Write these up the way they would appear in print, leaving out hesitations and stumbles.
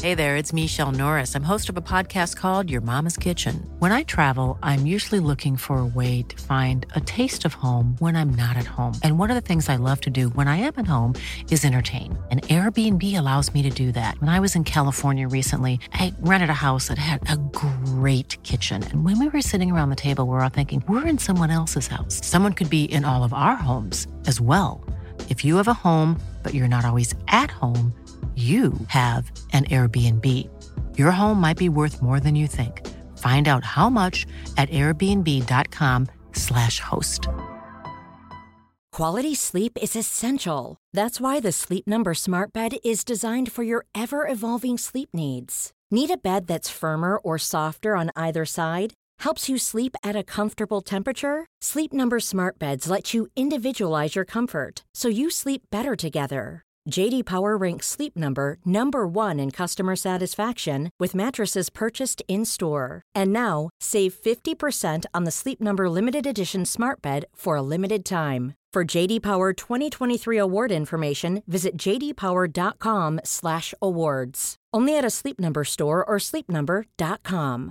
Hey there, it's Michelle Norris. I'm host of a podcast called Your Mama's Kitchen. When I travel, I'm usually looking for a way to find a taste of home when I'm not at home. And one of the things I love to do when I am at home is entertain. And Airbnb allows me to do that. When I was in California recently, I rented a house that had a great kitchen. And when we were sitting around the table, we were all thinking, we're in someone else's house. Someone could be in all of our homes as well. If you have a home, but you're not always at home, you have an Airbnb. Your home might be worth more than you think. Find out how much at airbnb.com/host. Quality sleep is essential. That's why the Sleep Number Smart Bed is designed for your ever-evolving sleep needs. Need a bed that's firmer or softer on either side? Helps you sleep at a comfortable temperature? Sleep Number Smart Beds let you individualize your comfort so you sleep better together. J.D. Power ranks Sleep Number number 1 in customer satisfaction with mattresses purchased in-store. And now, save 50% on the Sleep Number Limited Edition Smart Bed for a limited time. For J.D. Power 2023 award information, visit jdpower.com/awards. Only at a Sleep Number store or sleepnumber.com.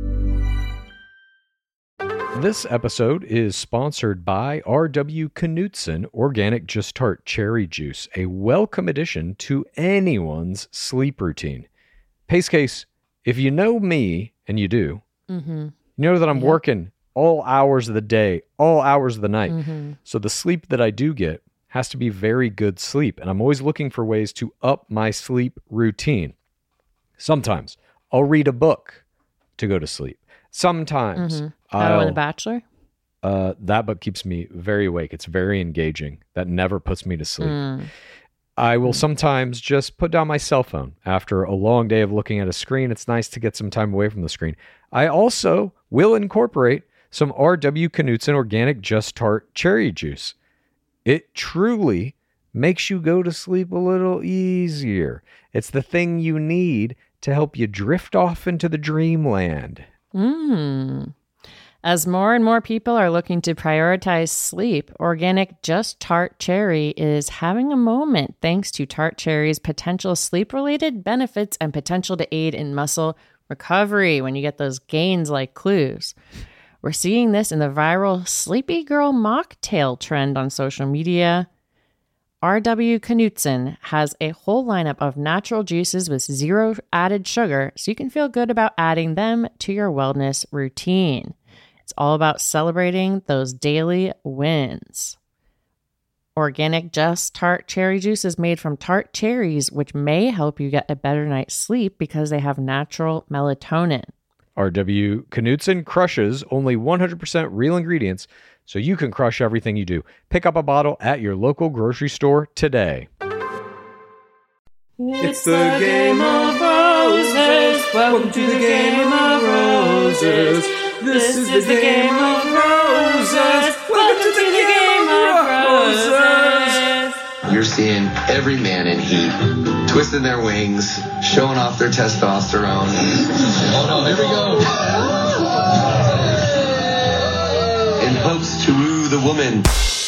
This episode is sponsored by R.W. Knutson Organic Just Tart Cherry Juice, a welcome addition to anyone's sleep routine. Pace Case, if you know me, and you do, you know that I'm working all hours of the day, all hours of the night. So the sleep that I do get has to be very good sleep, and I'm always looking for ways to up my sleep routine. Sometimes I'll read a book to go to sleep. Sometimes How in The Bachelor? That book keeps me very awake. It's very engaging. That never puts me to sleep. I will sometimes just put down my cell phone after a long day of looking at a screen. It's nice to get some time away from the screen. I also will incorporate some R.W. Knutson Organic Just Tart Cherry Juice. It truly makes you go to sleep a little easier. It's the thing you need to help you drift off into the dreamland. As more and more people are looking to prioritize sleep, Organic Just Tart Cherry is having a moment thanks to Tart Cherry's potential sleep-related benefits and potential to aid in muscle recovery when you get those gains like clues. We're seeing this in the viral Sleepy Girl mocktail trend on social media. R.W. Knutson has a whole lineup of natural juices with zero added sugar, so you can feel good about adding them to your wellness routine. It's all about celebrating those daily wins. Organic Just Tart Cherry Juice is made from tart cherries, which may help you get a better night's sleep because they have natural melatonin. R.W. Knutson crushes only 100% real ingredients, so you can crush everything you do. Pick up a bottle at your local grocery store today. It's the Game of Roses. Welcome to the Game of Roses. This is the Game of Roses. Welcome to the Game of Roses. You're seeing every man in heat, twisting their wings, showing off their testosterone. Oh no, here we go. In hopes to woo the woman.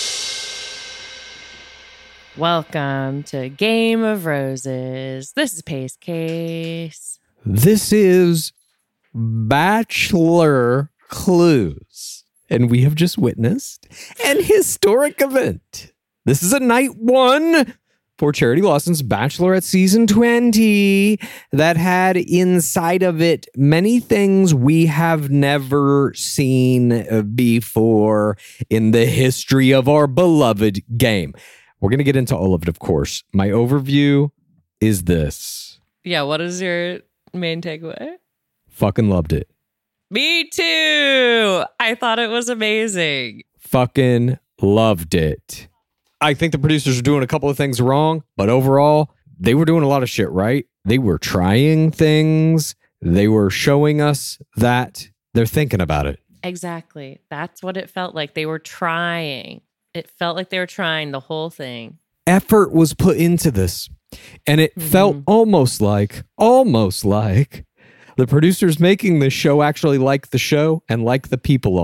Welcome to Game of Roses. This is Pace Case. This is Bachelor Clues. And we have just witnessed an historic event. This is a night one for Charity Lawson's Bachelorette Season 20 that had inside of it many things we have never seen before in the history of our beloved game. We're going to get into all of it, of course. My overview is this. Yeah, what is your main takeaway? Fucking loved it. Me too. I thought it was amazing. Fucking loved it. I think the producers are doing a couple of things wrong, but overall, they were doing a lot of shit right. They were trying things. They were showing us that they're thinking about it. Exactly. That's what it felt like. They were trying. It felt like they were trying the whole thing. Effort was put into this, and it felt almost like the producers making this show actually like the show and like the people on it.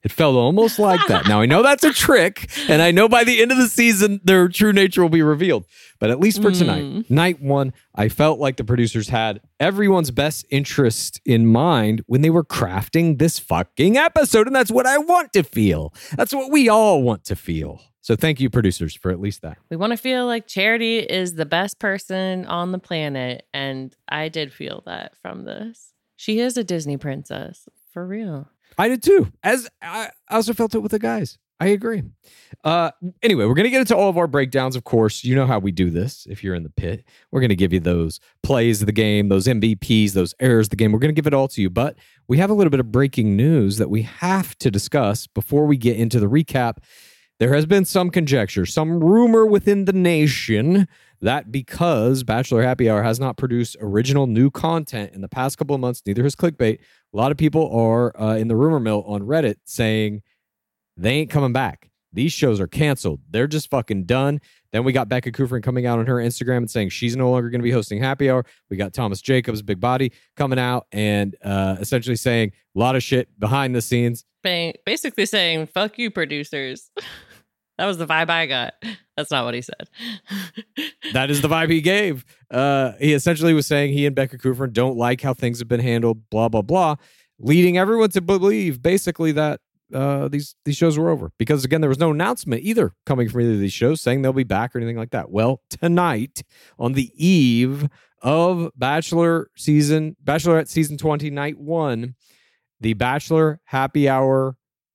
It felt almost like that. Now, I know that's a trick, and I know by the end of the season, their true nature will be revealed. But at least for tonight, night one, I felt like the producers had everyone's best interest in mind when they were crafting this fucking episode. And that's what I want to feel. That's what we all want to feel. So thank you, producers, for at least that. We want to feel like Charity is the best person on the planet. And I did feel that from this. She is a Disney princess, for real. I did too. As I also felt it with the guys. I agree. Anyway, we're going to get into all of our breakdowns, of course. You know how we do this if you're in the pit. We're going to give you those plays of the game, those MVPs, those errors of the game. We're going to give it all to you. But we have a little bit of breaking news that we have to discuss before we get into the recap. There has been some conjecture, some rumor within the nation that because Bachelor Happy Hour has not produced original new content in the past couple of months, neither has Clickbait, a lot of people are in the rumor mill on Reddit saying they ain't coming back. These shows are canceled. They're just fucking done. Then we got Becca Kufrin coming out on her Instagram and saying she's no longer going to be hosting Happy Hour. We got Thomas Jacobs, Big Body, coming out and essentially saying a lot of shit behind the scenes. Basically saying, fuck you, producers. That was the vibe I got. That's not what he said. That is the vibe he gave. He essentially was saying he and Becca Kufrin don't like how things have been handled, blah, blah, blah, leading everyone to believe basically that these shows were over. Because, again, there was no announcement either coming from either of these shows saying they'll be back or anything like that. Well, tonight, on the eve of Bachelorette season 20, night one, the Bachelor Happy Hour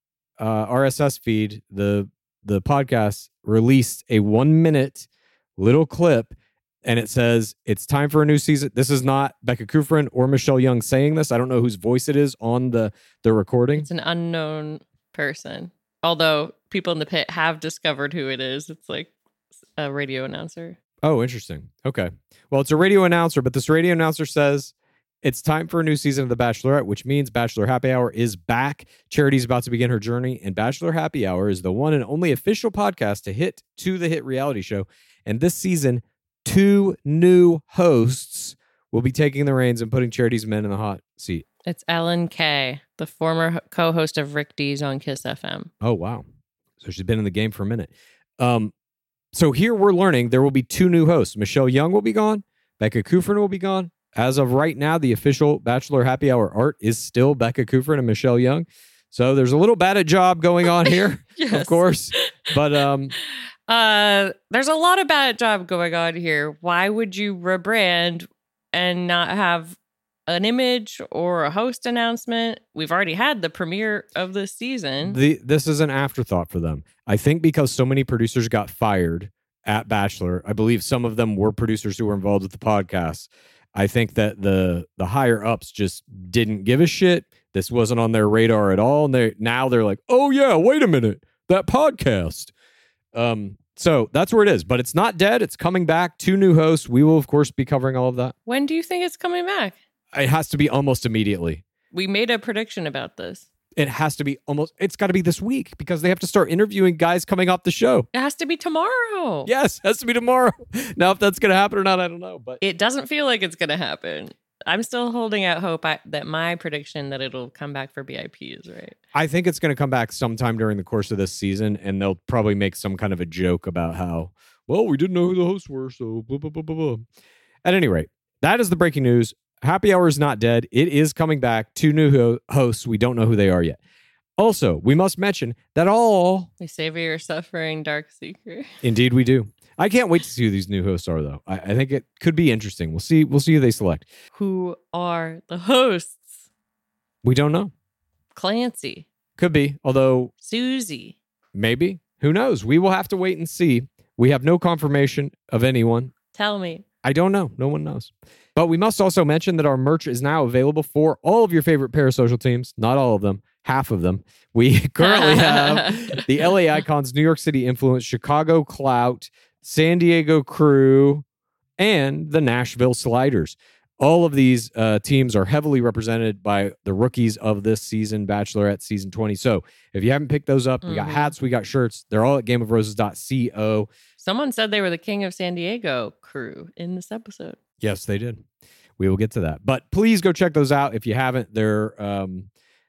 RSS feed, the podcast released a 1-minute little clip, and it says it's time for a new season. This is not Becca Kufrin or Michelle Young saying this. I don't know whose voice it is on the recording. It's an unknown person. Although people in the pit have discovered who it is. It's like a radio announcer. Oh, interesting. Okay. Well, it's a radio announcer, but this radio announcer says it's time for a new season of The Bachelorette, which means Bachelor Happy Hour is back. Charity's about to begin her journey, and Bachelor Happy Hour is the one and only official podcast to the hit reality show. And this season, 2 new hosts will be taking the reins and putting Charity's men in the hot seat. It's Ellen Kay, the former co-host of Rick Dees on Kiss FM. Oh, wow. So she's been in the game for a minute. So here we're learning there will be 2 new hosts. Michelle Young will be gone. Becca Kufrin will be gone. As of right now, the official Bachelor Happy Hour art is still Becca Kufrin and Michelle Young. So there's a little bad job going on here, Yes. of course. But there's a lot of bad job going on here. Why would you rebrand and not have an image or a host announcement? We've already had the premiere of this season. This is an afterthought for them. I think because so many producers got fired at Bachelor, I believe some of them were producers who were involved with the podcast. I think that the higher ups just didn't give a shit. This wasn't on their radar at all. And now they're like, oh yeah, wait a minute, that podcast. So that's where it is. But it's not dead. It's coming back. 2 new hosts. We will, of course, be covering all of that. When do you think it's coming back? It has to be almost immediately. We made a prediction about this. It has to be it's got to be this week because they have to start interviewing guys coming off the show. It has to be tomorrow. Yes, it has to be tomorrow. Now, if that's going to happen or not, I don't know. But It doesn't feel like it's going to happen. I'm still holding out hope that my prediction that it'll come back for BIP is right. I think it's going to come back sometime during the course of this season, and they'll probably make some kind of a joke about how, well, we didn't know who the hosts were, so blah, blah, blah, blah, blah. At any rate, that is the breaking news. Happy Hour is not dead. It is coming back. 2 new hosts. We don't know who they are yet. Also, we must mention that We savor your suffering, dark secret. Indeed we do. I can't wait to see who these new hosts are, though. I think it could be interesting. We'll see who they select. Who are the hosts? We don't know. Clancy. Could be, although Susie. maybe. Who knows? We will have to wait and see. We have no confirmation of anyone. Tell me. I don't know. No one knows. But we must also mention that our merch is now available for all of your favorite parasocial teams. Not all of them. Half of them. We currently have the LA Icons, New York City Influence, Chicago Clout, San Diego Crew, and the Nashville Sliders. All of these teams are heavily represented by the rookies of this season, Bachelorette Season 20. So if you haven't picked those up, we got hats, we got shirts. They're all at gameofroses.co. Someone said they were the King of San Diego crew in this episode. Yes, they did. We will get to that. But please go check those out if you haven't. They're,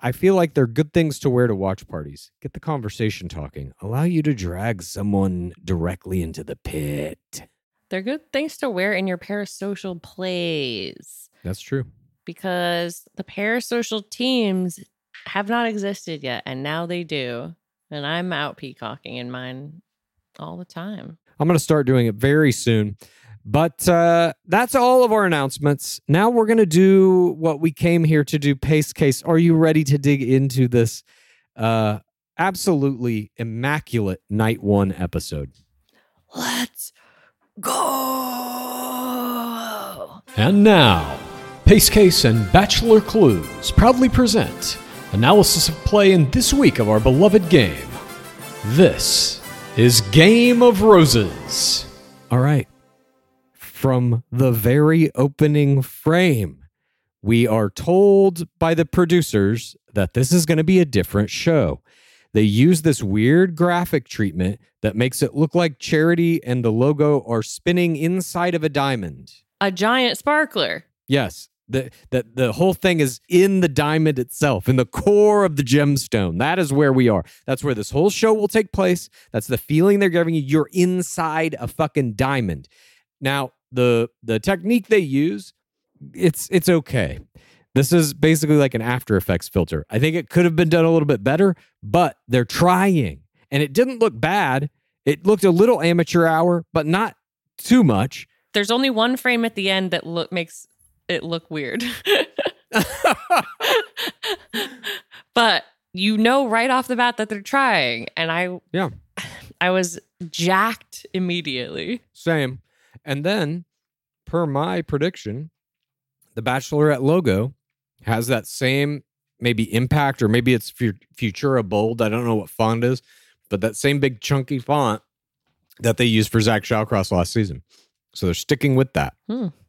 I feel like they're good things to wear to watch parties. Get the conversation talking. Allow you to drag someone directly into the pit. They're good things to wear in your parasocial plays That's true. because the parasocial teams have not existed yet, and now they do. And I'm out peacocking in mine all the time. I'm going to start doing it very soon. But that's all of our announcements. Now we're going to do what we came here to do, Pace Case. Are you ready to dig into this absolutely immaculate Night 1 episode? Let's go! And now, Pace Case and Bachelor Clues proudly present analysis of play in this week of our beloved game. This is Game of Roses. All right. From the very opening frame, we are told by the producers that this is going to be a different show. They use this weird graphic treatment that makes it look like Charity and the logo are spinning inside of a diamond. A giant sparkler. Yes, the whole thing is in the diamond itself, in the core of the gemstone. That is where we are. That's where this whole show will take place. That's the feeling they're giving you. You're inside a fucking diamond. Now, the technique they use, it's okay. This is basically like an After Effects filter. I think it could have been done a little bit better, but they're trying. And it didn't look bad. It looked a little amateur hour, but not too much. There's only one frame at the end that makes it look weird. But you know right off the bat that they're trying. And I was jacked immediately. Same. And then, per my prediction, the Bachelorette logo has that same maybe impact, or maybe it's Futura bold. I don't know what font it is, but that same big chunky font that they used for Zach Shawcross last season. So they're sticking with that.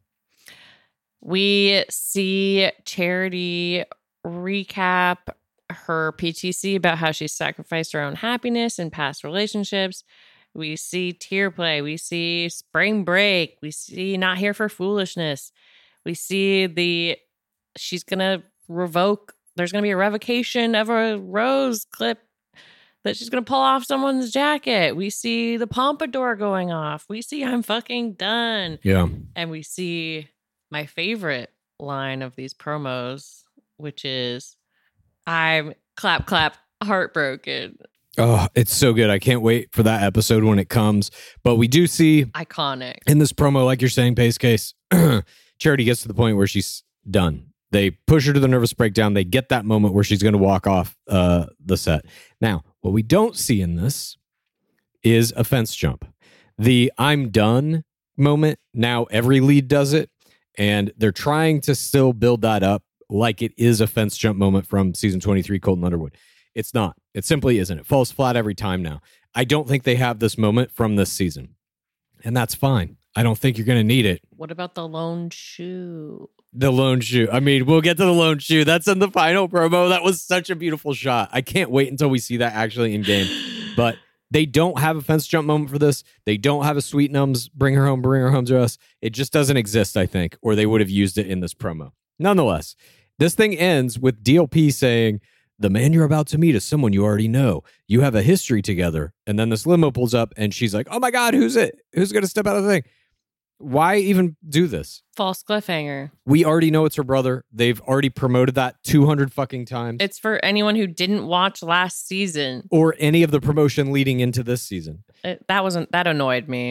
We see Charity recap her PTC about how she sacrificed her own happiness in past relationships. We see tear play. We see spring break. We see not here for foolishness. We see she's going to revoke. There's going to be a revocation of a rose clip that she's going to pull off someone's jacket. We see the pompadour going off. We see I'm fucking done. Yeah. And we see my favorite line of these promos, which is I'm clap, heartbroken. Oh, it's so good. I can't wait for that episode when it comes. But we do see iconic in this promo, like you're saying, Pace Case, Charity gets to the point where she's done. They push her to the nervous breakdown. They get that moment where she's going to walk off the set. Now, what we don't see in this is a fence jump. The I'm done moment, now every lead does it. And they're trying to still build that up like it is a fence jump moment from season 23, Colton Underwood. It's not. It simply isn't. It falls flat every time now. I don't think they have this moment from this season. And that's fine. I don't think you're going to need it. What about the lone shoe? The lone shoe. I mean, we'll get to the lone shoe. That's in the final promo. That was such a beautiful shot. I can't wait until we see that actually in game. But they don't have a fence jump moment for this. They don't have a Sweet Nums bring her home to us. It just doesn't exist, I think, or they would have used it in this promo. Nonetheless, this thing ends with DLP saying, the man you're about to meet is someone you already know. You have a history together. And then this limo pulls up and she's like, oh my God, who's it? Who's going to step out of the thing? Why even do this? False cliffhanger. We already know it's her brother. They've already promoted that 200 fucking times. It's for anyone who didn't watch last season. Or any of the promotion leading into this season. That annoyed me.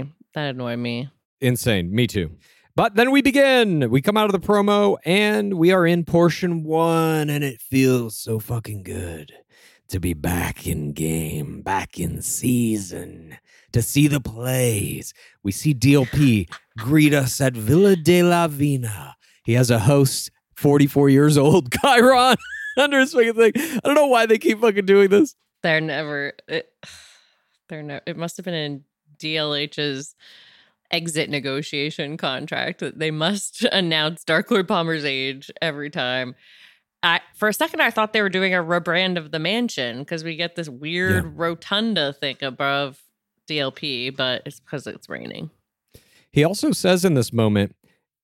Insane. Me too. But then we begin. We come out of the promo and we are in portion 1 and it feels so fucking good to be back in game, back in season, to see the plays. We see DLP greet us at Villa de la Vina. He has a host, 44 years old, Chiron, under his fucking thing. I don't know why they keep fucking doing this. It must have been in DLH's exit negotiation contract that they must announce Dark Lord Palmer's age every time. For a second, I thought they were doing a rebrand of the mansion because we get this weird rotunda thing above DLP, but it's because it's raining. He also says in this moment,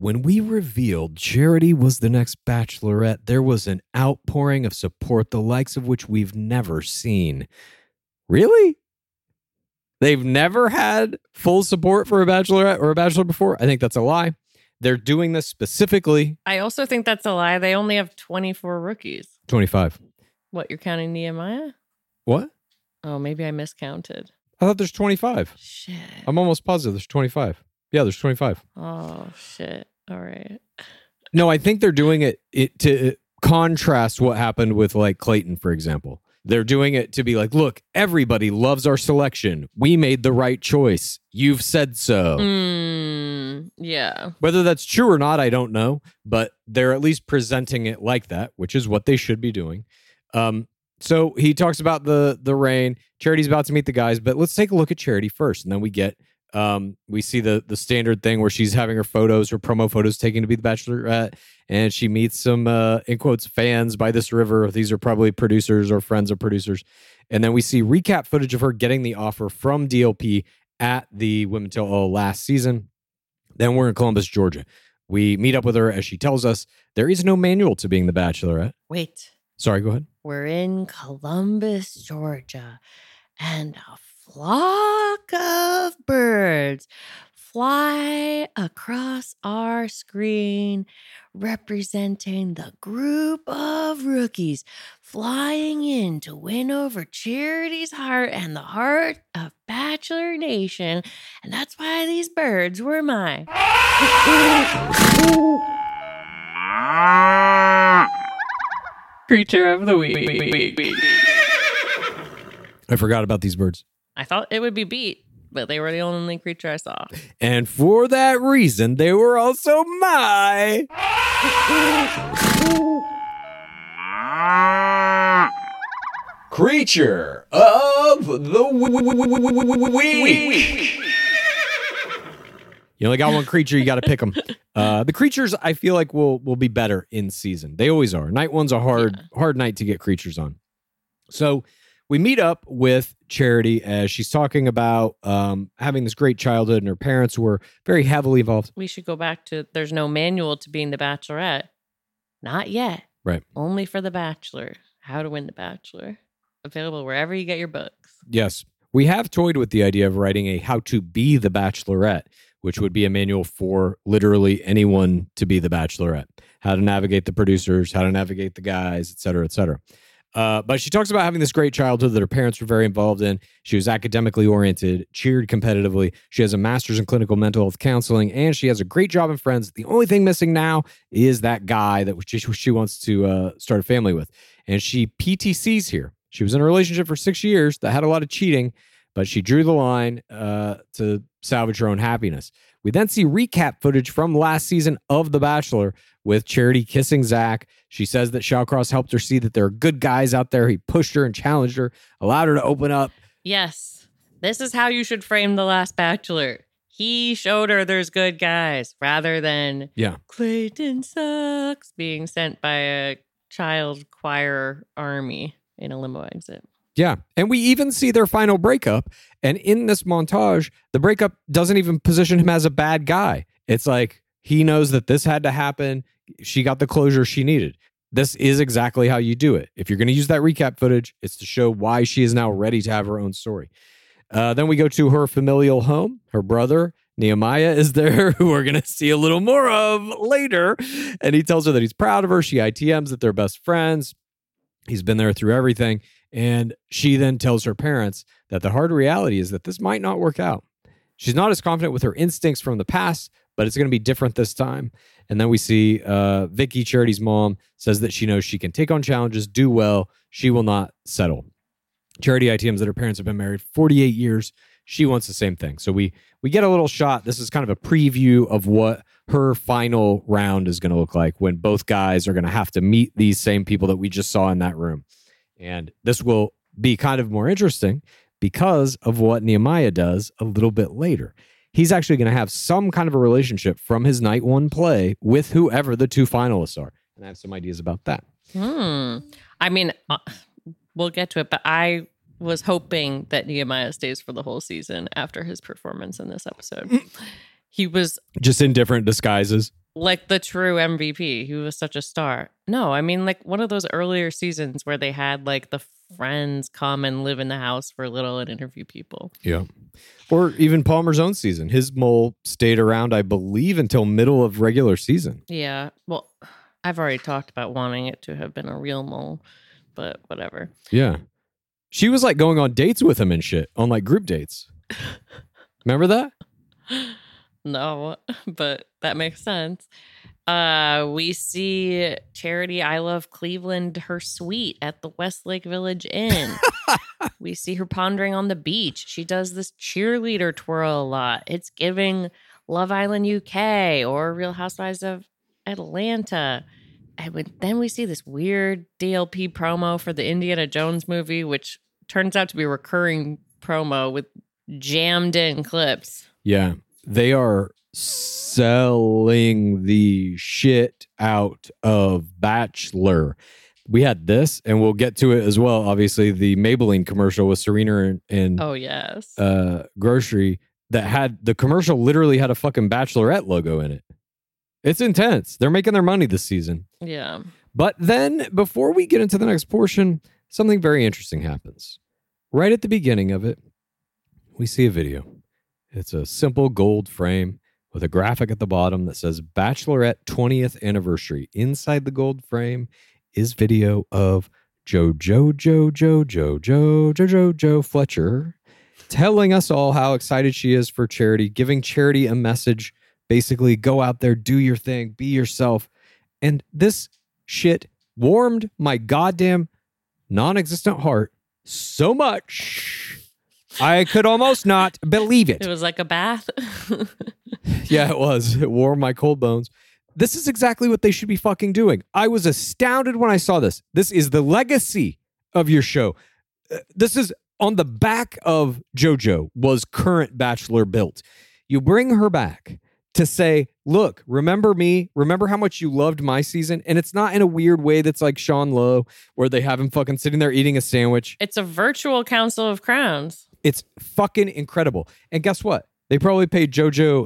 When we revealed Charity was the next Bachelorette, there was an outpouring of support, the likes of which we've never seen. Really? They've never had full support for a Bachelorette or a Bachelor before? I think that's a lie. They're doing this specifically. I also think that's a lie. They only have 24 rookies. 25. What, you're counting Nehemiah? What? Oh, maybe I miscounted. I thought there's 25. Shit. I'm almost positive there's 25. Yeah, there's 25. Oh, shit. All right. No, I think they're doing it to contrast what happened with like Clayton, for example. They're doing it to be like, look, everybody loves our selection. We made the right choice. You've said so. Yeah. Whether that's true or not, I don't know. But they're at least presenting it like that, which is what they should be doing. So he talks about the rain. Charity's about to meet the guys, but let's take a look at Charity first. And then we see the standard thing where she's having her promo photos taken to be the Bachelorette, and she meets some, in quotes, fans by this river. These are probably producers or friends of producers. And then we see recap footage of her getting the offer from DLP at the Women Tell All last season. Then we're in Columbus, Georgia. We meet up with her as she tells us there is no manual to being the Bachelorette. Wait. Sorry, go ahead. We're in Columbus, Georgia, and a flock of birds fly across our screen, representing the group of rookies flying in to win over Charity's heart and the heart of Bachelor Nation. And that's why these birds were mine. Creature of the week. I forgot about these birds. I thought it would be Beat, but they were the only creature I saw. And for that reason, they were also my creature of the week. You only got one creature, you got to pick them. The creatures, I feel like, will be better in season. They always are. Night one's a hard night to get creatures on. So we meet up with Charity as she's talking about having this great childhood, and her parents were very heavily involved. We should go back to there's no manual to being the Bachelorette. Not yet. Right. Only for the Bachelor. How to Win the Bachelor. Available wherever you get your books. Yes. We have toyed with the idea of writing a How to Be the Bachelorette, which would be a manual for literally anyone to be the Bachelorette. How to navigate the producers, how to navigate the guys, et cetera, et cetera. But she talks about having this great childhood that her parents were very involved in. She was academically oriented, cheered competitively. She has a master's in clinical mental health counseling, and she has a great job in Friends. The only thing missing now is that guy that she wants to start a family with. And she PTCs here. She was in a relationship for 6 years that had a lot of cheating, but she drew the line to salvage her own happiness. We then see recap footage from last season of The Bachelor with Charity kissing Zach. She says that Shawcross helped her see that there are good guys out there. He pushed her and challenged her, allowed her to open up. Yes, this is how you should frame The Last Bachelor. He showed her there's good guys rather than Clayton sucks being sent by a child choir army in a limo exit. Yeah. And we even see their final breakup. And in this montage, the breakup doesn't even position him as a bad guy. It's like he knows that this had to happen. She got the closure she needed. This is exactly how you do it. If you're going to use that recap footage, it's to show why she is now ready to have her own story. Then we go to her familial home. Her brother, Nehemiah, is there, who we're going to see a little more of later. And he tells her that he's proud of her. She ITMs that they're best friends. He's been there through everything. And she then tells her parents that the hard reality is that this might not work out. She's not as confident with her instincts from the past, but it's going to be different this time. And then we see Vicky, Charity's mom, says that she knows she can take on challenges, do well. She will not settle. Charity ITMs that her parents have been married 48 years. She wants the same thing. So we get a little shot. This is kind of a preview of what her final round is going to look like when both guys are going to have to meet these same people that we just saw in that room. And this will be kind of more interesting because of what Nehemiah does a little bit later. He's actually going to have some kind of a relationship from his night one play with whoever the two finalists are. And I have some ideas about that. I mean, we'll get to it, but I was hoping that Nehemiah stays for the whole season after his performance in this episode. He was just in different disguises. like the true MVP. He was such a star. No, I mean like one of those earlier seasons where they had like the friends come and live in the house for a little and interview people. Yeah. Or even Palmer's own season. His mole stayed around, I believe, until middle of regular season. Yeah. Well, I've already talked about wanting it to have been a real mole, but whatever. Yeah. She was like going on dates with him and shit, on like group dates. Remember that? No, but that makes sense. We see Charity I Love Cleveland her suite at the Westlake Village Inn. We see her pondering on the beach. She does this cheerleader twirl a lot. It's giving Love Island UK or Real Housewives of Atlanta. And then we see this weird DLP promo for the Indiana Jones movie, which turns out to be a recurring promo with jammed in clips. Yeah. They are selling the shit out of Bachelor. We had this, and we'll get to it as well. Obviously, the Maybelline commercial with Serena and oh yes, grocery that had the commercial literally had a fucking Bachelorette logo in it. It's intense. They're making their money this season. Yeah. But then, before we get into the next portion, something very interesting happens. Right at the beginning of it, we see a video. It's a simple gold frame with a graphic at the bottom that says Bachelorette 20th Anniversary. Inside the gold frame is video of Jojo Fletcher telling us all how excited she is for Charity, giving Charity a message. Basically, go out there, do your thing, be yourself. And this shit warmed my goddamn non-existent heart so much I could almost not believe it. It was like a bath. Yeah, it was. It warmed my cold bones. This is exactly what they should be fucking doing. I was astounded when I saw this. This is the legacy of your show. This is on the back of JoJo was current Bachelor built. You bring her back to say, look, remember me? Remember how much you loved my season? And it's not in a weird way that's like Sean Lowe, where they have him fucking sitting there eating a sandwich. It's a virtual Council of Crowns. It's fucking incredible. And guess what? They probably paid JoJo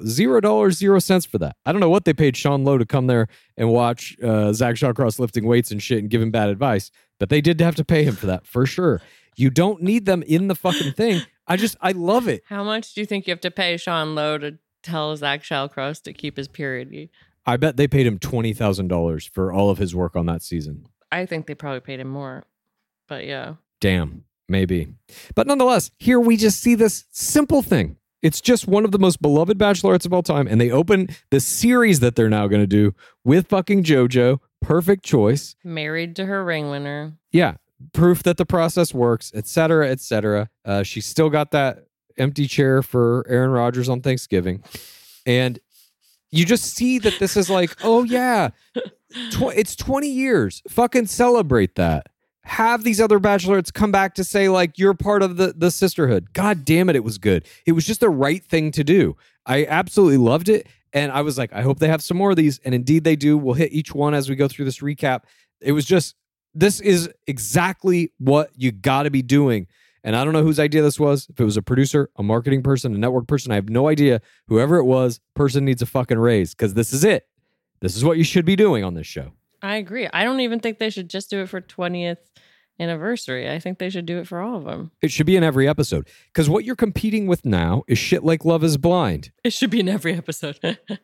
$0 for that. I don't know what they paid Sean Lowe to come there and watch Zach Shawcross lifting weights and shit and give him bad advice, but they did have to pay him for that for sure. You don't need them in the fucking thing. I love it. How much do you think you have to pay Sean Lowe to tell Zach Shawcross to keep his purity? I bet they paid him $20,000 for all of his work on that season. I think they probably paid him more, but yeah. Damn, maybe. But nonetheless, here we just see this simple thing. It's just one of the most beloved bachelorettes of all time. And they open the series that they're now going to do with fucking JoJo. Perfect choice. Married to her ring winner. Yeah. Proof that the process works, et cetera, et cetera. She's still got that empty chair for Aaron Rodgers on Thanksgiving. And you just see that this is like, oh yeah, it's 20 years. Fucking celebrate that. Have these other bachelorettes come back to say, like, you're part of the sisterhood. God damn it, it was good. It was just the right thing to do. I absolutely loved it. And I was like, I hope they have some more of these. And indeed they do. We'll hit each one as we go through this recap. It was just, this is exactly what you got to be doing. And I don't know whose idea this was. If it was a producer, a marketing person, a network person, I have no idea. Whoever it was, person needs a fucking raise because this is it. This is what you should be doing on this show. I agree. I don't even think they should just do it for 20th anniversary. I think they should do it for all of them. It should be in every episode. Because what you're competing with now is shit like Love is Blind. It should be in every episode.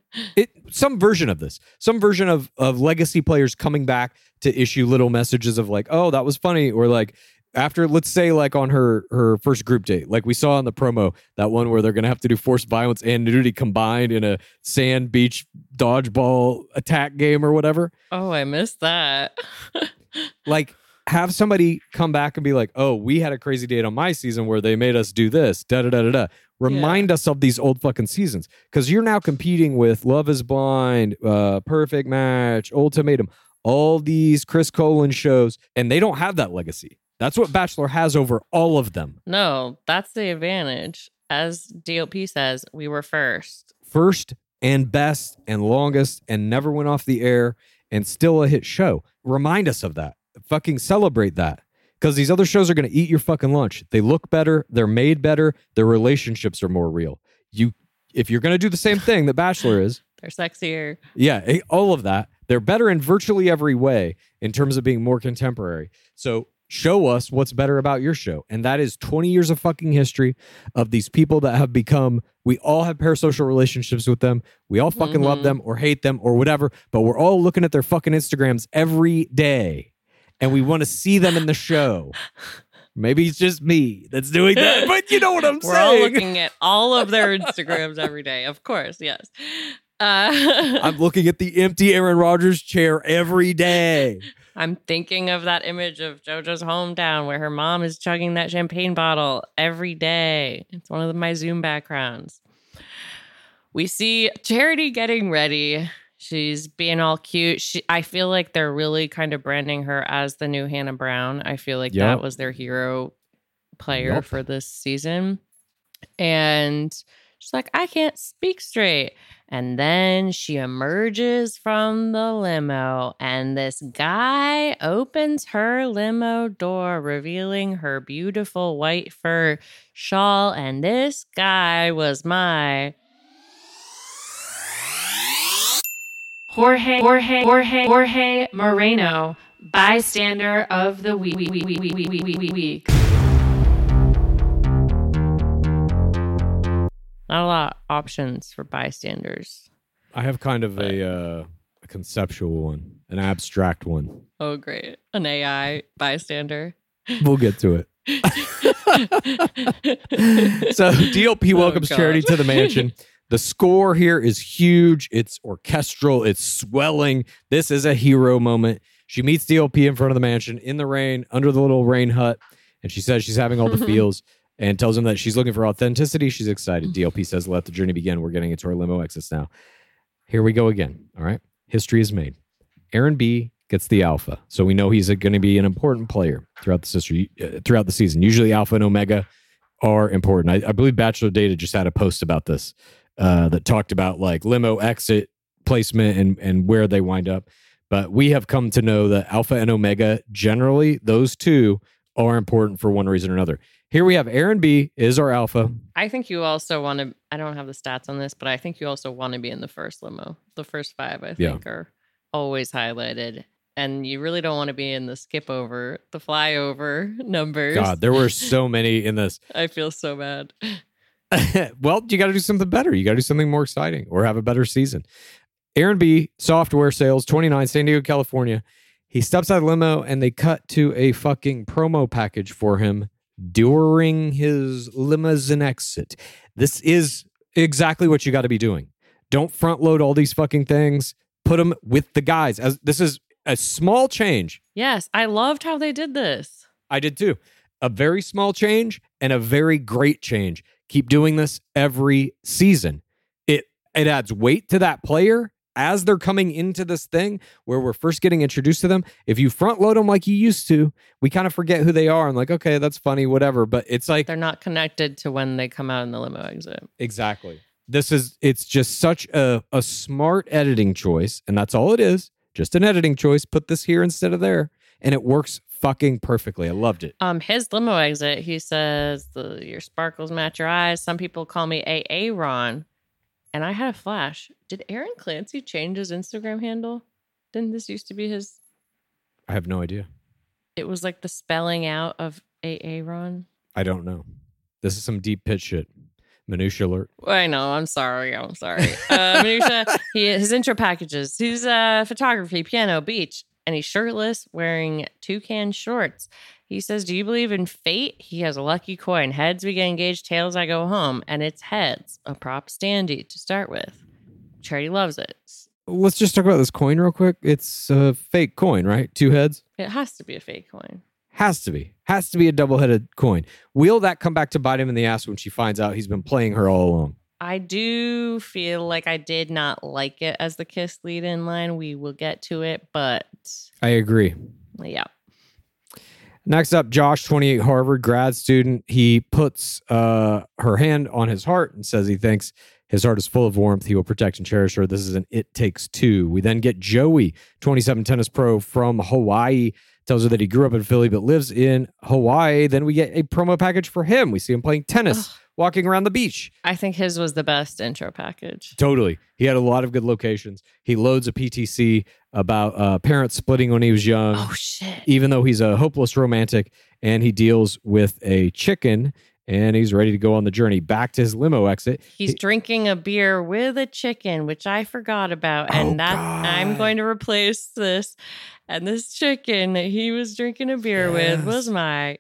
Some version of this. Some version of legacy players coming back to issue little messages of like, oh, that was funny. Or like, after, let's say, like on her first group date, like we saw in the promo, that one where they're going to have to do forced violence and nudity combined in a sand beach dodgeball attack game or whatever. Oh, I missed that. Like, have somebody come back and be like, oh, we had a crazy date on my season where they made us do this, da-da-da-da-da. Remind us of these old fucking seasons. Because you're now competing with Love is Blind, Perfect Match, Ultimatum, all these Chris Colin shows, and they don't have that legacy. That's what Bachelor has over all of them. No, that's the advantage. As DOP says, we were first. First and best and longest and never went off the air and still a hit show. Remind us of that. Fucking celebrate that. Because these other shows are going to eat your fucking lunch. They look better. They're made better. Their relationships are more real. If you're going to do the same thing that Bachelor is. They're sexier. Yeah, all of that. They're better in virtually every way in terms of being more contemporary. So show us what's better about your show. And that is 20 years of fucking history of these people that have become, we all have parasocial relationships with them. We all fucking love them or hate them or whatever, but we're all looking at their fucking Instagrams every day. And we want to see them in the show. Maybe it's just me that's doing that, but you know what I'm We're saying. all looking at all of their Instagrams every day. Of course, yes. I'm looking at the empty Aaron Rodgers chair every day. I'm thinking of that image of JoJo's hometown where her mom is chugging that champagne bottle every day. It's one of my Zoom backgrounds. We see Charity getting ready. She's being all cute. I feel like they're really kind of branding her as the new Hannah Brown. I feel like that was their hero player for this season. And she's like, I can't speak straight. And then she emerges from the limo, and this guy opens her limo door, revealing her beautiful white fur shawl. And this guy was my Jorge Moreno, bystander of the week. Not a lot of options for bystanders. I have kind of a conceptual one, an abstract one. Oh, great. An AI bystander. We'll get to it. So DLP welcomes Charity to the mansion. The score here is huge. It's orchestral. It's swelling. This is a hero moment. She meets DLP in front of the mansion in the rain, under the little rain hut, and she says she's having all the feels. And tells him that she's looking for authenticity. She's excited. DLP says, let the journey begin. We're getting into our limo exits now. Here we go again. All right. History is made. Aaron B gets the alpha. So we know he's going to be an important player throughout the season. Usually alpha and omega are important. I believe Bachelor Data just had a post about this that talked about like limo exit placement and where they wind up. But we have come to know that alpha and omega, generally, those two are important for one reason or another. Here we have Aaron B is our alpha. I think you also want to, I don't have the stats on this, but I think you also want to be in the first limo. The first 5, I think, are always highlighted. And you really don't want to be in the skip over, the flyover numbers. God, there were so many in this. I feel so bad. Well, you got to do something better. You got to do something more exciting or have a better season. Aaron B, software sales, 29, San Diego, California. He steps out of the limo and they cut to a fucking promo package for him during his limousine exit. This is exactly what you got to be doing. Don't front load all these fucking things. Put them with the guys. As this is a small change. Yes, I loved how they did this. I did too. A very small change and a very great change. Keep doing this every season. It adds weight to that player as they're coming into this thing where we're first getting introduced to them. If you front load them like you used to, we kind of forget who they are and like, okay, that's funny, whatever. But it's like they're not connected to when they come out in the limo exit. Exactly. It's just such a smart editing choice. And that's all it is. Just an editing choice. Put this here instead of there. And it works fucking perfectly. I loved it. His limo exit, he says, your sparkles match your eyes. Some people call me AA Ron. And I had a flash. Did Aaron Clancy change his Instagram handle? Didn't this used to be his? I have no idea. It was like the spelling out of AA Ron. I don't know. This is some deep pitch shit. Minutia alert. I know. I'm sorry. Minutia. His intro packages. He's photography, piano, beach, and he's shirtless, wearing toucan shorts. He says, do you believe in fate? He has a lucky coin. Heads, we get engaged. Tails, I go home. And it's heads. A prop standee to start with. Charity loves it. Let's just talk about this coin real quick. It's a fake coin, right? 2 heads? It has to be a fake coin. Has to be. Has to be a double-headed coin. Will that come back to bite him in the ass when she finds out he's been playing her all along? I do feel like I did not like it as the kiss lead-in line. We will get to it, but... I agree. Yeah. Next up, Josh, 28, Harvard grad student. He puts her hand on his heart and says he thinks his heart is full of warmth. He will protect and cherish her. This is an It Takes Two. We then get Joey, 27, tennis pro from Hawaii. Tells her that he grew up in Philly but lives in Hawaii. Then we get a promo package for him. We see him playing tennis walking around the beach. I think his was the best intro package. Totally. He had a lot of good locations. He loads a PTC about parents splitting when he was young. Oh, shit. Even though he's a hopeless romantic, and he deals with a chicken, and he's ready to go on the journey back to his limo exit. He's drinking a beer with a chicken, which I forgot about. And I'm going to replace this. And this chicken that he was drinking a beer with was my...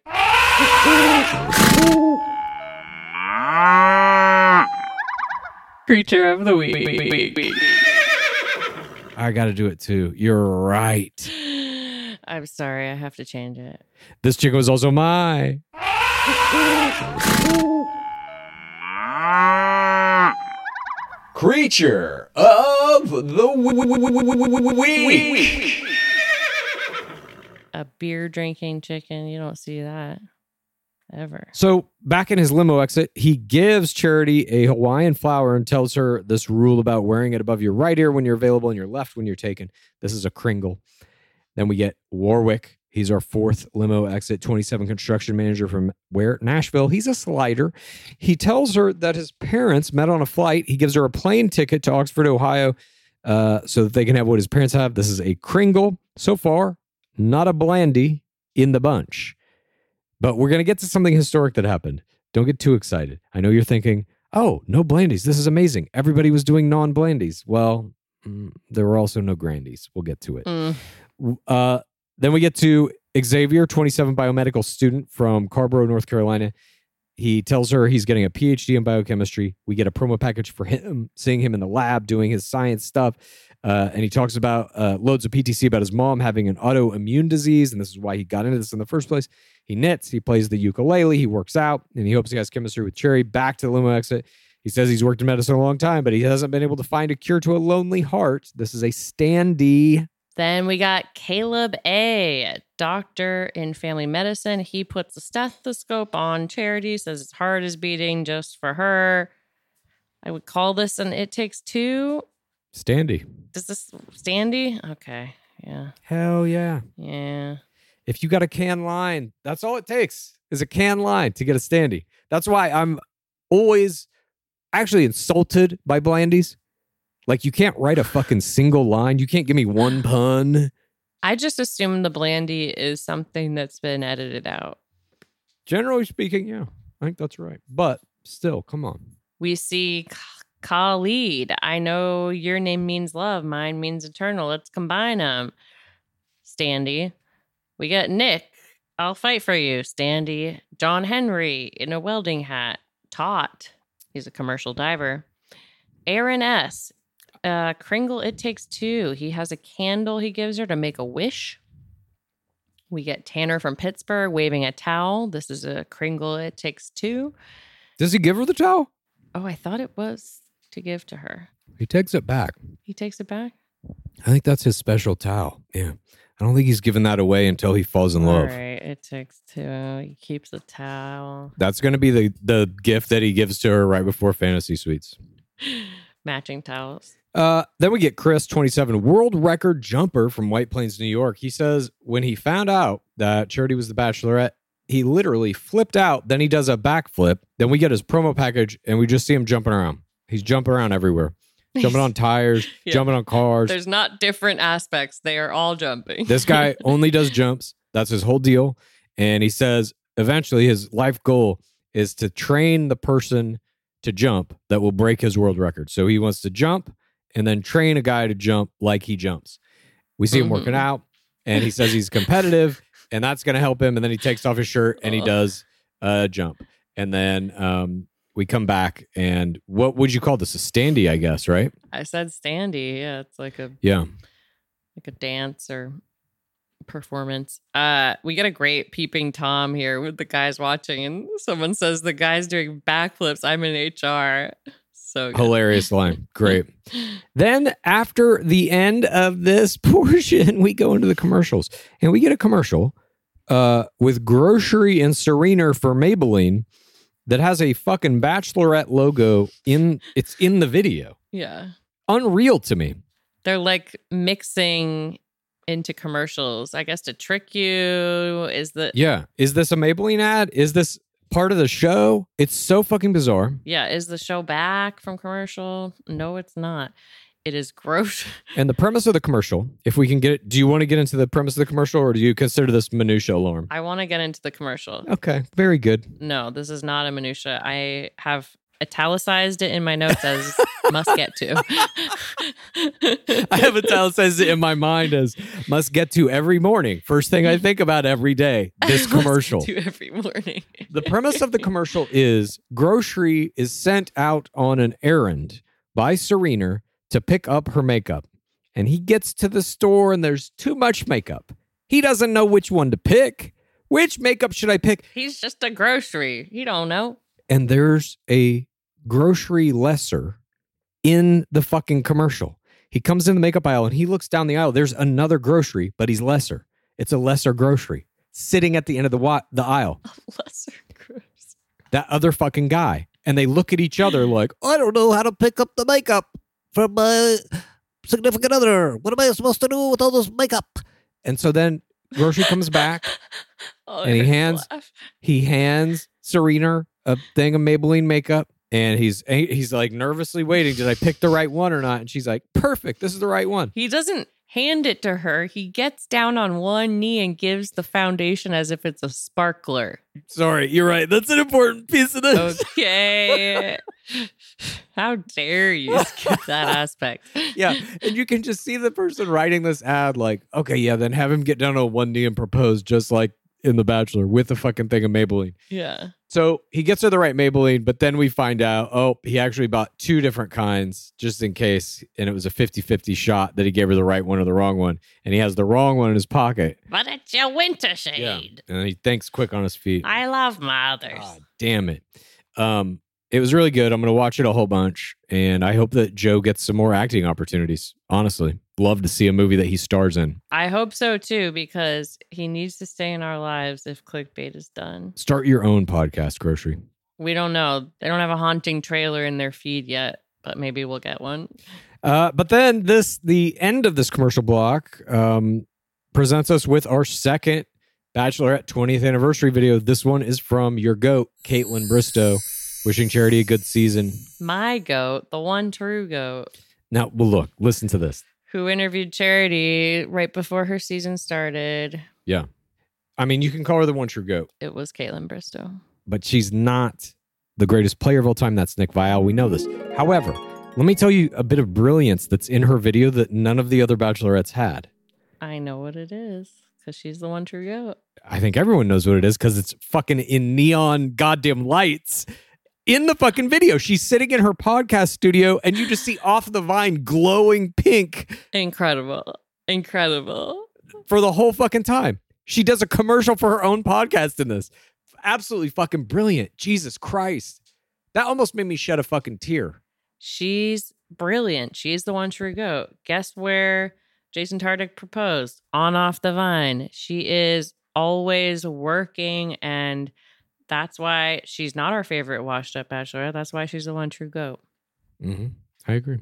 Creature of the week. I got to do it too. You're right. I'm sorry, I have to change it. This chicken was also my... Creature of the week. A beer drinking chicken. You don't see that ever. So back in his limo exit, he gives Charity a Hawaiian flower and tells her this rule about wearing it above your right ear when you're available and your left when you're taken. This is a Kringle. Then we get Warwick. He's our fourth limo exit, 27 construction manager from Nashville. He's a slider. He tells her that his parents met on a flight. He gives her a plane ticket to Oxford, Ohio, so that they can have what his parents have. This is a Kringle. So far, not a Blandy in the bunch. But we're going to get to something historic that happened. Don't get too excited. I know you're thinking, oh, no Blandies. This is amazing. Everybody was doing non-Blandies. Well, there were also no Grandies. We'll get to it. Then we get to Xavier, 27 biomedical student from Carborough, North Carolina. He tells her he's getting a PhD in biochemistry. We get a promo package for him, seeing him in the lab doing his science stuff. And he talks about loads of PTC about his mom having an autoimmune disease. And this is why he got into this in the first place. He knits, he plays the ukulele, he works out, and he hopes he has chemistry with Cherry. Back to the limo exit. He says he's worked in medicine a long time, but he hasn't been able to find a cure to a lonely heart. This is a standee. Then we got Caleb A., doctor in family medicine. He puts a stethoscope on Charity, says his heart is beating just for her. I would call this an It Takes Two. Standee. Is this standee? Okay. Yeah. Hell yeah. Yeah. If you got a can line, that's all it takes is a can line to get a standee. That's why I'm always actually insulted by Blandies. Like, you can't write a fucking single line. You can't give me one pun. I just assume the Blandy is something that's been edited out. Generally speaking, yeah. I think that's right. But still, come on. We see Khalid. I know your name means love. Mine means eternal. Let's combine them. Standee. We get Nick. I'll fight for you. Standee. John Henry in a welding hat. Tot. He's a commercial diver. Aaron S. Kringle, It Takes Two. He has a candle he gives her to make a wish. We get Tanner from Pittsburgh waving a towel. This is a Kringle, It Takes Two. Does he give her the towel? Oh, I thought it was to give to her. He takes it back. He takes it back? I think that's his special towel. Yeah. I don't think he's giving that away until he falls in love. All right, It Takes Two. He keeps the towel. That's going to be the gift that he gives to her right before Fantasy Suites. Matching towels. Then we get Chris, 27, world record jumper from White Plains, New York. He says when he found out that Charity was the Bachelorette, he literally flipped out. Then he does a backflip. Then we get his promo package, and we just see him jumping around. He's jumping around everywhere. Jumping on tires, jumping on cars. There's not different aspects. They are all jumping. This guy only does jumps. That's his whole deal. And he says eventually his life goal is to train the person to jump that will break his world record. So he wants to jump and then train a guy to jump like he jumps. We see him working out, and he says he's competitive, and that's going to help him. And then he takes off his shirt, and he does a jump. And then we come back, and what would you call this? A standee, I guess, right? I said standee. Yeah, it's like a dance or performance. We get a great peeping Tom here with the guys watching, and someone says the guy's doing backflips. I'm in HR. So good. Hilarious line. Great. Then after the end of this portion, we go into the commercials, and we get a commercial with grocery and Serena for Maybelline that has a fucking Bachelorette logo it's in the video. Yeah. Unreal to me. They're like mixing into commercials, I guess, to trick you. Is this a Maybelline ad? Is this part of the show. It's so fucking bizarre. Yeah, is the show back from commercial? No, it's not. It is gross. And the premise of the commercial, if we can get it, do you want to get into the premise of the commercial or do you consider this minutia alarm? I want to get into the commercial. Okay, very good. No, this is not a minutia. I have italicized it in my notes as must get to. I have italicized it in my mind as must get to every morning. First thing I think about every day, this commercial. Must get to every morning. The premise of the commercial is Grocery is sent out on an errand by Serena to pick up her makeup. And he gets to the store and there's too much makeup. He doesn't know which one to pick. Which makeup should I pick? He's just a grocery. He don't know. And there's a grocery lesser in the fucking commercial. He comes in the makeup aisle and he looks down the aisle. There's another grocery, but he's lesser. It's a lesser grocery sitting at the end of the aisle. A lesser grocery. That other fucking guy. And they look at each other like, I don't know how to pick up the makeup from my significant other. What am I supposed to do with all this makeup? And so then Grocery comes back and he hands Serena a thing of Maybelline makeup. And he's like nervously waiting. Did I pick the right one or not? And she's like, perfect. This is the right one. He doesn't hand it to her. He gets down on one knee and gives the foundation as if it's a sparkler. Sorry, you're right. That's an important piece of this. Okay. How dare you skip that aspect? Yeah. And you can just see the person writing this ad like, okay, yeah, then have him get down on one knee and propose just like in The Bachelor with the fucking thing of Maybelline. Yeah. So he gets her the right Maybelline, but then we find out, oh, he actually bought two different kinds just in case. And it was a 50-50 shot that he gave her the right one or the wrong one. And he has the wrong one in his pocket. But it's your winter shade. Yeah. And then he thinks quick on his feet. I love mothers. God damn it. It was really good. I'm going to watch it a whole bunch. And I hope that Joe gets some more acting opportunities. Honestly, love to see a movie that he stars in. I hope so too, because he needs to stay in our lives if clickbait is done. Start your own podcast, Grocery. We don't know. They don't have a haunting trailer in their feed yet, but maybe we'll get one. But then the end of this commercial block presents us with our second Bachelorette 20th anniversary video. This one is from your GOAT, Kaitlyn Bristowe, wishing Charity a good season. My GOAT, the one true GOAT. Now, well, look, listen to this. Who interviewed Charity right before her season started. Yeah. I mean, you can call her the one true GOAT. It was Kaitlyn Bristowe. But she's not the greatest player of all time. That's Nick Viall. We know this. However, let me tell you a bit of brilliance that's in her video that none of the other Bachelorettes had. I know what it is, because she's the one true GOAT. I think everyone knows what it is, because it's fucking in neon goddamn lights. In the fucking video, she's sitting in her podcast studio and you just see Off the Vine glowing pink. Incredible. Incredible. For the whole fucking time. She does a commercial for her own podcast in this. Absolutely fucking brilliant. Jesus Christ. That almost made me shed a fucking tear. She's brilliant. She's the one true GOAT. Guess where Jason Tartick proposed? On Off the Vine. She is always working, and that's why she's not our favorite washed up bachelorette. That's why she's the one true GOAT. Mm-hmm. I agree.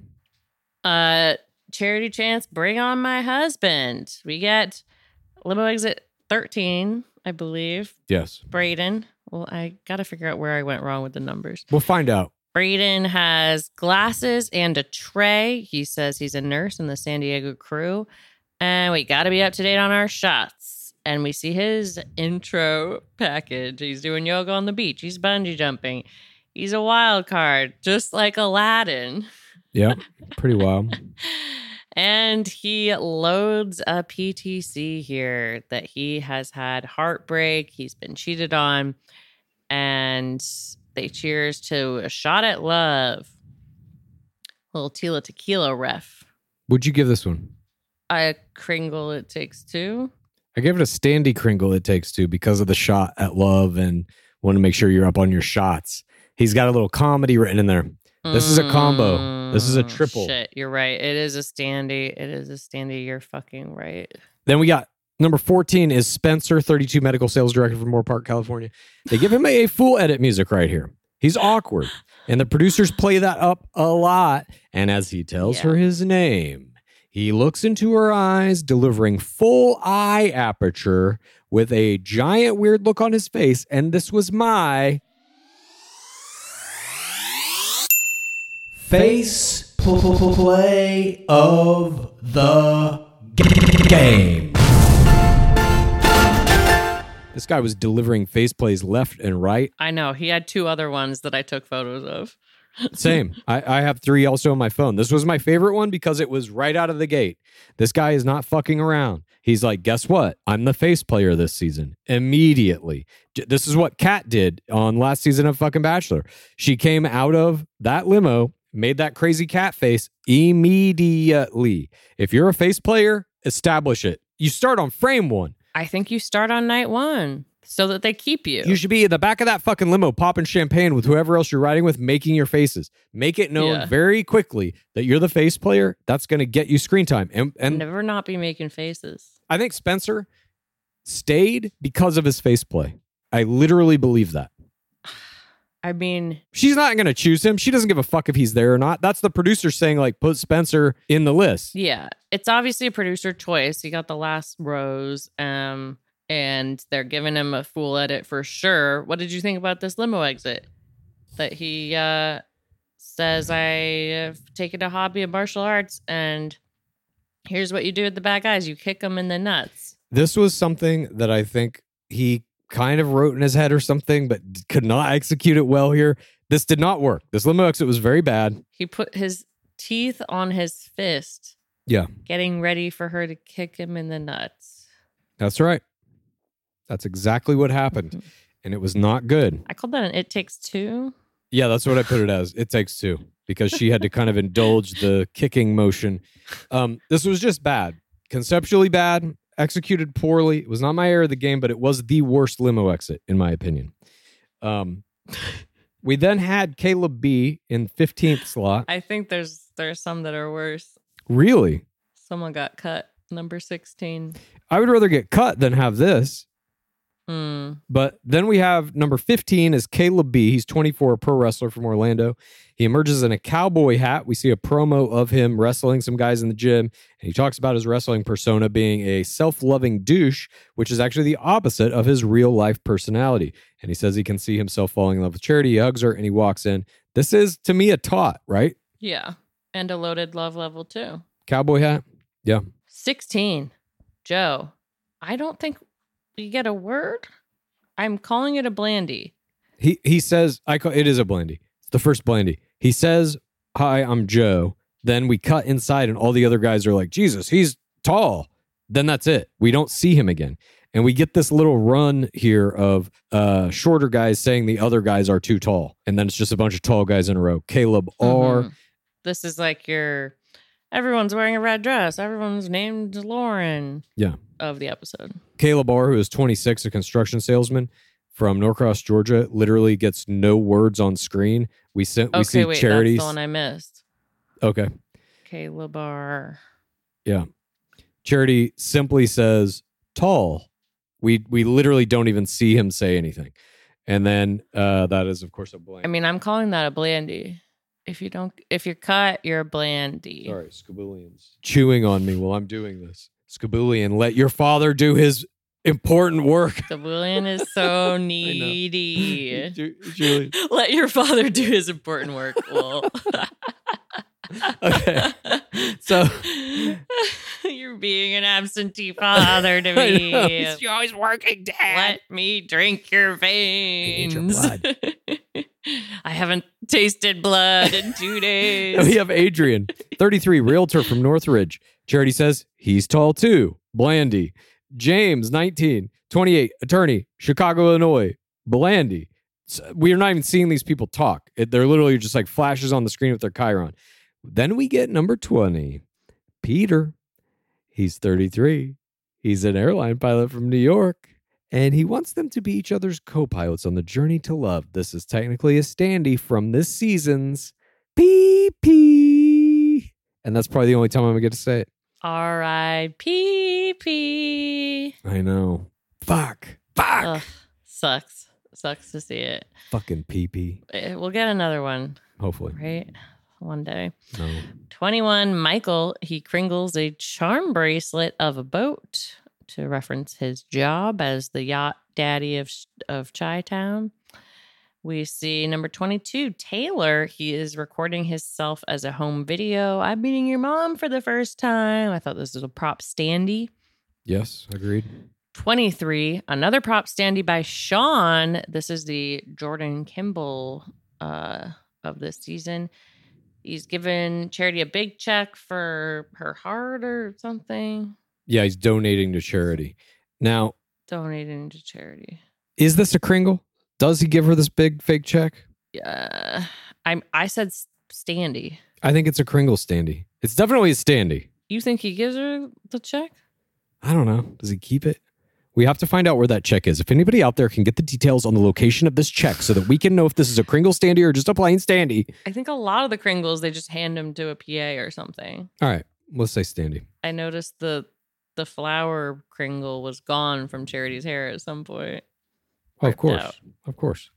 Charity Chance, bring on my husband. We get Limo Exit 13, I believe. Yes. Brayden. Well, I got to figure out where I went wrong with the numbers. We'll find out. Brayden has glasses and a tray. He says he's a nurse in the San Diego crew. And we got to be up to date on our shots. And we see his intro package. He's doing yoga on the beach. He's bungee jumping. He's a wild card, just like Aladdin. Yeah, pretty wild. And he loads a PTC here that he has had heartbreak. He's been cheated on. And they cheers to a shot at love. Little Tila Tequila ref. Would you give this one? A Kringle it takes two. I gave it a Standy Kringle it takes two because of the shot at love and want to make sure you're up on your shots. He's got a little comedy written in there. This is a combo. This is a triple. Shit, you're right. It is a Standy. It is a Standy. You're fucking right. Then we got number 14 is Spencer, 32 medical sales director from Moore Park, California. They give him a full edit music right here. He's awkward. And the producers play that up a lot. And as he tells her his name, He looks into her eyes, delivering full eye aperture with a giant weird look on his face. And this was my face play of the game. This guy was delivering face plays left and right. I know. He had 2 other ones that I took photos of. Same. I have 3 also on my phone. This was my favorite one because it was right out of the gate. This guy is not fucking around. He's like, guess what? I'm the face player this season. Immediately. This is what Kat did on last season of fucking Bachelor. She came out of that limo, made that crazy cat face immediately. If you're a face player, establish it. You start on frame 1. I think you start on night 1 so that they keep you. You should be in the back of that fucking limo popping champagne with whoever else you're riding with, making your faces. Make it known very quickly that you're the face player. That's going to get you screen time. And never not be making faces. I think Spencer stayed because of his face play. I literally believe that. I mean, she's not going to choose him. She doesn't give a fuck if he's there or not. That's the producer saying, like, put Spencer in the list. Yeah, it's obviously a producer choice. He got the last rose, and they're giving him a full edit for sure. What did you think about this limo exit? That he says, I've taken a hobby of martial arts, and here's what you do with the bad guys. You kick them in the nuts. This was something that I think he kind of wrote in his head or something, but could not execute it well here. This did not work. This limo exit was very bad. He put his teeth on his fist. Yeah. Getting ready for her to kick him in the nuts. That's right. That's exactly what happened. And it was not good. I called that an It Takes Two. Yeah, that's what I put it as. It takes 2 because she had to kind of indulge the kicking motion. This was just bad. Conceptually bad. Executed poorly. It was not my area of the game, but it was the worst limo exit, in my opinion. We then had Caleb B in 15th slot. I think there's some that are worse. Really? Someone got cut. Number 16. I would rather get cut than have this. Mm. But then we have number 15 is Caleb B. He's 24, a pro wrestler from Orlando. He emerges in a cowboy hat. We see a promo of him wrestling some guys in the gym. And he talks about his wrestling persona being a self-loving douche, which is actually the opposite of his real life personality. And he says he can see himself falling in love with Charity. He hugs her and he walks in. This is, to me, a taut, right? Yeah. And a loaded love level too. Cowboy hat? Yeah. 16. Joe. I don't think you get a word. I'm calling it a blandy. He says, it is a blandy. It's the first blandy. He says, hi, I'm Joe. Then we cut inside and all the other guys are like, Jesus, he's tall. Then that's it. We don't see him again. And we get this little run here of shorter guys saying the other guys are too tall. And then it's just a bunch of tall guys in a row. Caleb R. This is like everyone's wearing a red dress. Everyone's named Lauren. Yeah. Of the episode. Caleb R., who is 26, a construction salesman from Norcross, Georgia, literally gets no words on screen. We see Charity's. That's the one I missed. Okay. Caleb R. Yeah. Charity simply says, tall. We literally don't even see him say anything. And then that is, of course, a blank. I mean, I'm calling that a blandy. If you're cut, you're a blandy. Sorry, Skabulians. Chewing on me while I'm doing this. Skabulian, let your father do his important work. Skabulian is so needy. Julie. Let your father do his important work. Well. Okay. So you're being an absentee father to me. You're always working, Dad. Let me drink your veins. I need your blood. I haven't tasted blood in 2 days. We have Adrian, 33, realtor from Northridge. Charity says he's tall too. Blandy. James, 19, 28, attorney, Chicago, Illinois. Blandy. We are not even seeing these people talk. They're literally just like flashes on the screen with their Chiron. Then we get number 20, Peter. He's 33. He's an airline pilot from New York. And he wants them to be each other's co-pilots on the journey to love. This is technically a standee from this season's PP. And that's probably the only time I'm going to get to say it. R.I.P.P. I know. Fuck. Ugh, sucks to see it. Fucking PP. We'll get another one. Hopefully. Right? one day. No. 21, Michael, he cringles a charm bracelet of a boat to reference his job as the yacht daddy of Chi-Town. We see number 22, Taylor. He is recording himself as a home video. I'm meeting your mom for the first time. I thought this was a prop standee. Yes, agreed. 23, another prop standee by Sean. This is the Jordan Kimball of this season. He's given Charity a big check for her heart or something. Yeah, he's donating to charity. Now, Donating to charity. is this a Kringle? Does he give her this big fake check? I said standee. I think it's a Kringle standee. It's definitely a standee. You think he gives her the check? I don't know. Does he keep it? We have to find out where that check is. If anybody out there can get the details on the location of this check so that we can know if this is a Kringle standee or just a plain standee. I think a lot of the Kringles, they just hand them to a PA or something. All right, let's say standee. I noticed the flower Kringle was gone from Charity's hair at some point. Oh, of Ripped course. out. Of course.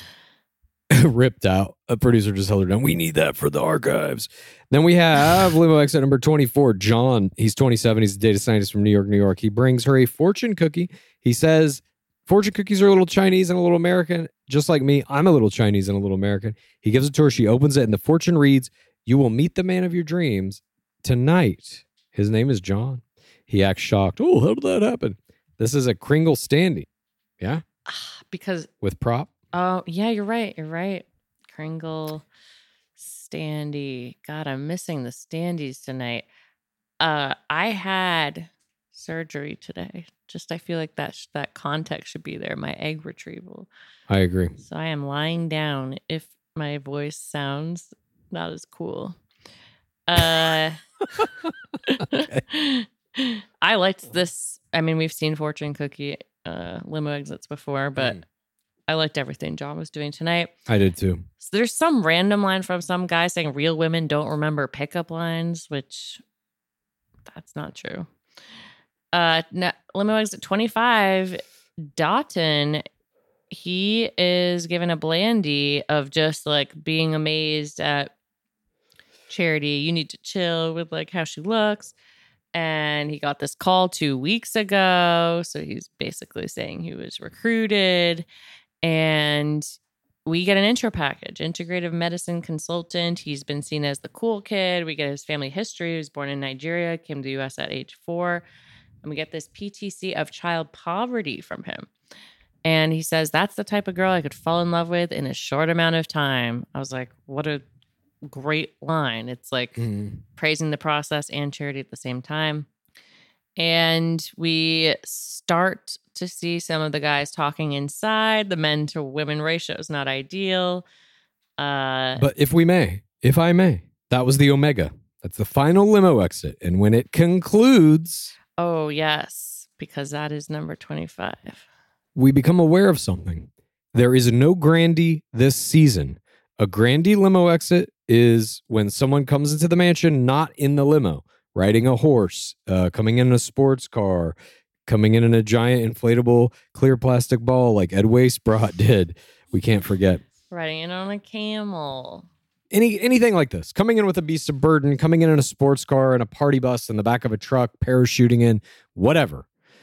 Ripped out. A producer just held her down. We need that for the archives. Then we have limo exit number 24, John. He's 27. He's a data scientist from New York, New York. He brings her a fortune cookie. He says, fortune cookies are a little Chinese and a little American. Just like me, I'm a little Chinese and a little American. He gives it to her. She opens it, and the fortune reads, "You will meet the man of your dreams tonight. His name is John." He acts shocked. Oh, how did that happen? This is a Kringle standee. Yeah? Because, With prop? oh, yeah, you're right. You're right. Kringle standee. God, I'm missing the standees tonight. I had surgery today. Just, I feel like that context should be there. My egg retrieval. I agree. So I am lying down if my voice sounds not as cool. I liked this. I mean, we've seen fortune cookie limo exits before, but I liked everything John was doing tonight. I did too. So there's some random line from some guy saying real women don't remember pickup lines, which that's not true. Limo exit 25, Dotton, he is given a blandy of just like being amazed at Charity. You need to chill with like how she looks. And he got this call 2 weeks ago. So he's basically saying he was recruited. And we get an intro package, integrative medicine consultant. He's been seen as the cool kid. We get his family history. He was born in Nigeria, came to the U.S. at age 4. And we get this PTC of child poverty from him. And he says, that's the type of girl I could fall in love with in a short amount of time. I was like, what a great line. It's like praising the process and Charity at the same time. And we start to see some of the guys talking inside. The men to women ratio is not ideal. But if I may, that was the Omega. That's the final limo exit. And when it concludes, oh, yes, because that is number 25. We become aware of something. There is no Grandy this season. A Grandy limo exit is when someone comes into the mansion not in the limo, riding a horse, coming in a sports car, coming in a giant inflatable clear plastic ball like Ed Weisbrot did. We can't forget. Riding in on a camel. Anything like this. Coming in with a beast of burden, coming in a sports car, in a party bus, in the back of a truck, parachuting in, whatever.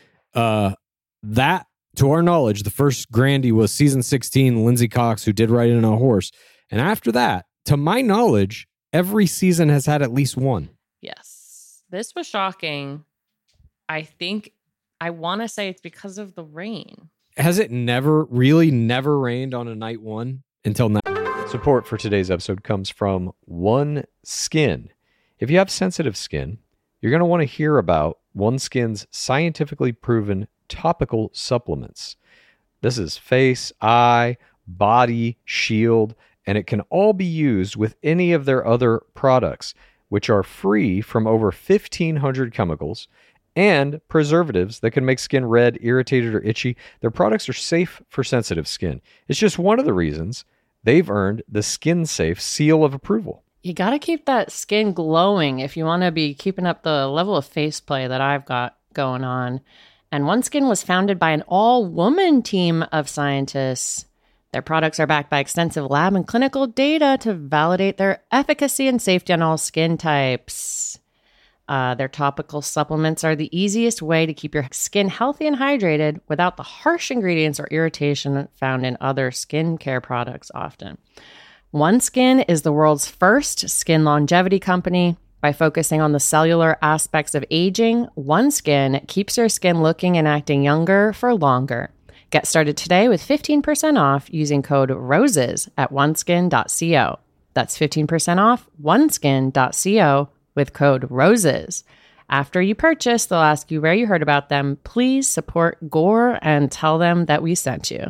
That, to our knowledge, the first Grandy was season 16, Lindsay Cox, who did ride in a horse. And after that, to my knowledge, every season has had at least one. Yes. This was shocking. I want to say it's because of the rain. Has it never rained on a night one until now? Support for today's episode comes from One Skin. If you have sensitive skin, you're going to want to hear about One Skin's scientifically proven topical supplements. This is face, eye, body, shield, and it can all be used with any of their other products, which are free from over 1,500 chemicals and preservatives that can make skin red, irritated, or itchy. Their products are safe for sensitive skin. It's just one of the reasons they've earned the Skin Safe seal of approval. You got to keep that skin glowing if you want to be keeping up the level of face play that I've got going on. And One Skin was founded by an all-woman team of scientists Their products are backed by extensive lab and clinical data to validate their efficacy and safety on all skin types. Their topical supplements are the easiest way to keep your skin healthy and hydrated without the harsh ingredients or irritation found in other skincare products often. OneSkin is the world's first skin longevity company. By focusing on the cellular aspects of aging, OneSkin keeps your skin looking and acting younger for longer. Get started today with 15% off using code ROSES at oneskin.co. That's 15% off oneskin.co with code ROSES. After you purchase, they'll ask you where you heard about them. Please support Gore and tell them that we sent you.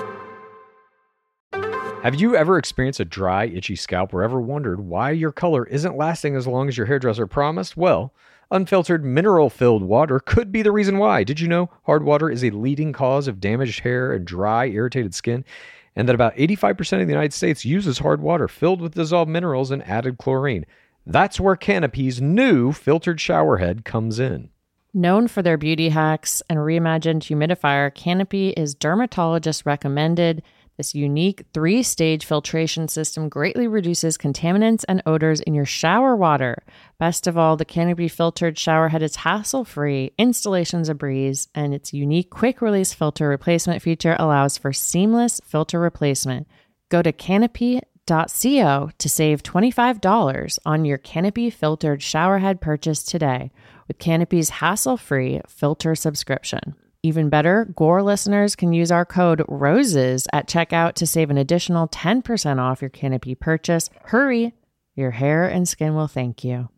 Have you ever experienced a dry, itchy scalp or ever wondered why your color isn't lasting as long as your hairdresser promised? Well, unfiltered, mineral-filled water could be the reason why. Did you know hard water is a leading cause of damaged hair and dry, irritated skin? And that about 85% of the United States uses hard water filled with dissolved minerals and added chlorine. That's where Canopy's new filtered showerhead comes in. Known for their beauty hacks and reimagined humidifier, Canopy is dermatologist recommended. This unique 3-stage filtration system greatly reduces contaminants and odors in your shower water. Best of all, the Canopy filtered showerhead is hassle-free, installation's a breeze, and its unique quick-release filter replacement feature allows for seamless filter replacement. Go to canopy.co to save $25 on your Canopy filtered showerhead purchase today with Canopy's hassle-free filter subscription. Even better, Gore listeners can use our code ROSES at checkout to save an additional 10% off your Canopy purchase. Hurry, your hair and skin will thank you.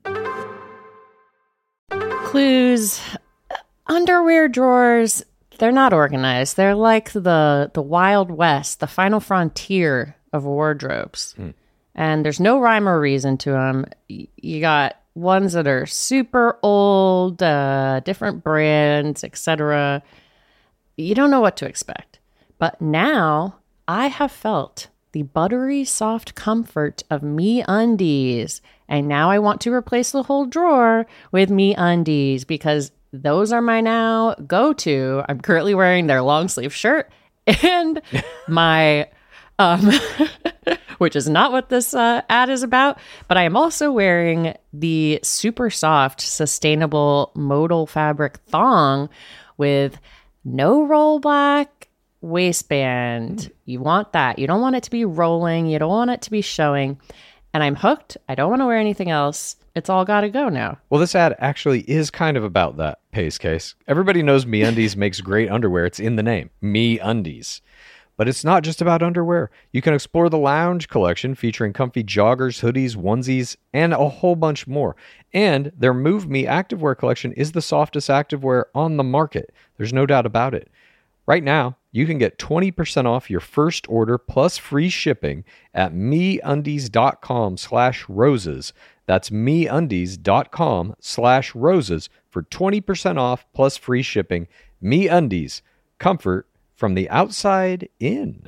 Clues. Underwear drawers, they're not organized. They're like the Wild West, the final frontier of wardrobes. And there's no rhyme or reason to them. You got ones that are super old, different brands, etc. You don't know what to expect. But now I have felt the buttery soft comfort of MeUndies. And now I want to replace the whole drawer with MeUndies because those are my now go-to. I'm currently wearing their long sleeve shirt and my which is not what this ad is about, but I am also wearing the super soft, sustainable modal fabric thong with no rollback waistband. You want that. You don't want it to be rolling. You don't want it to be showing. And I'm hooked. I don't want to wear anything else. It's all got to go now. Well, this ad actually is kind of about that, Pace Case. Everybody knows MeUndies makes great underwear. It's in the name, MeUndies. But it's not just about underwear. You can explore the lounge collection featuring comfy joggers, hoodies, onesies, and a whole bunch more. And their Move Me activewear collection is the softest activewear on the market. There's no doubt about it. Right now, you can get 20% off your first order plus free shipping at MeUndies.com/roses. That's MeUndies.com/roses for 20% off plus free shipping. MeUndies, comfort from the outside in.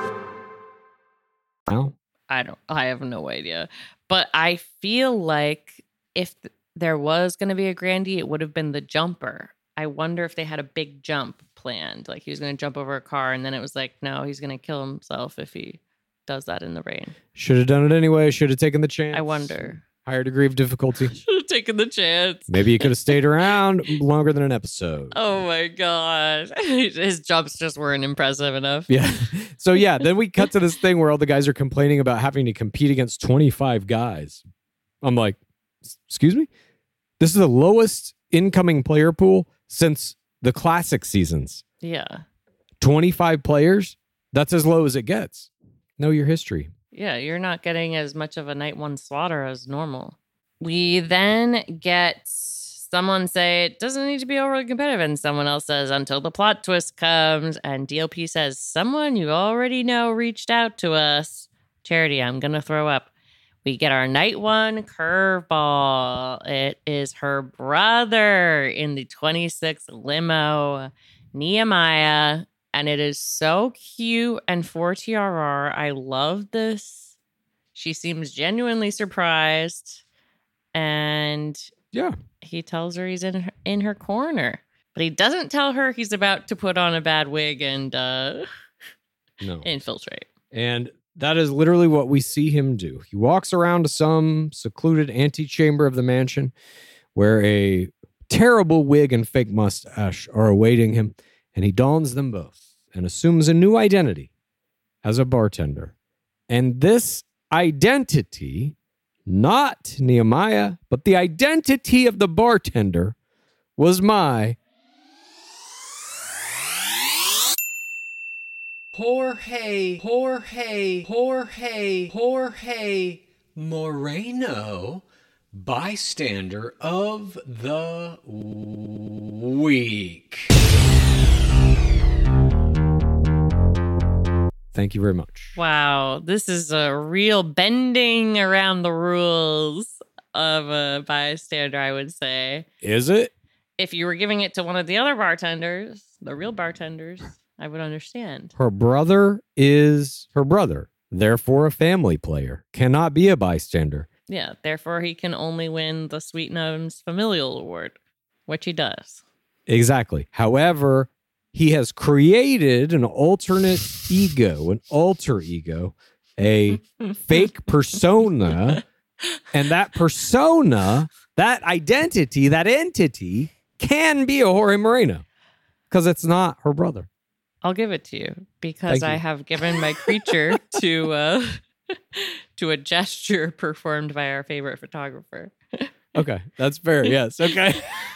Well, I have no idea. But I feel like if there was going to be a Grandy, it would have been the jumper. I wonder if they had a big jump planned. Like he was going to jump over a car and then it was like, no, he's going to kill himself if he does that in the rain. should have done it anyway. Should have taken the chance. I wonder. Higher degree of difficulty. Should have taken the chance. Maybe he could have stayed around longer than an episode. Oh my gosh. His jumps just weren't impressive enough. Yeah. So yeah, then we cut to this thing where all the guys are complaining about having to compete against 25 guys. I'm like, excuse me? This is the lowest incoming player pool since the classic seasons. Yeah. 25 players? That's as low as it gets. Know your history. Yeah, you're not getting as much of a night one slaughter as normal. We then get someone say it doesn't need to be overly competitive, and someone else says until the plot twist comes, and DLP says someone you already know reached out to us. Charity, I'm gonna throw up. We get our night one curveball. It is her brother in the 26 limo, Nehemiah. And it is so cute and for TRR. I love this. She seems genuinely surprised. And yeah, he tells her he's in her corner. But he doesn't tell her he's about to put on a bad wig and No. Infiltrate. And that is literally what we see him do. He walks around to some secluded antechamber of the mansion where a terrible wig and fake mustache are awaiting him, and he dons them both and assumes a new identity as a bartender. And this identity, not Nehemiah, but the identity of the bartender, was my Jorge Moreno, bystander of the week. Thank you very much. Wow, this is a real bending around the rules of a bystander, I would say. Is it? If you were giving it to one of the other bartenders, the real bartenders, I would understand. Her brother is her brother, therefore a family player, cannot be a bystander. Yeah, therefore he can only win the Sweet Gnomes Familial Award, which he does. Exactly. However, he has created an alternate ego, an alter ego, a fake persona, and that persona, that identity, that entity can be a Jorge Moreno because it's not her brother. I'll give it to you because I have given my creature to a gesture performed by our favorite photographer. Okay, that's fair. Yes. Okay.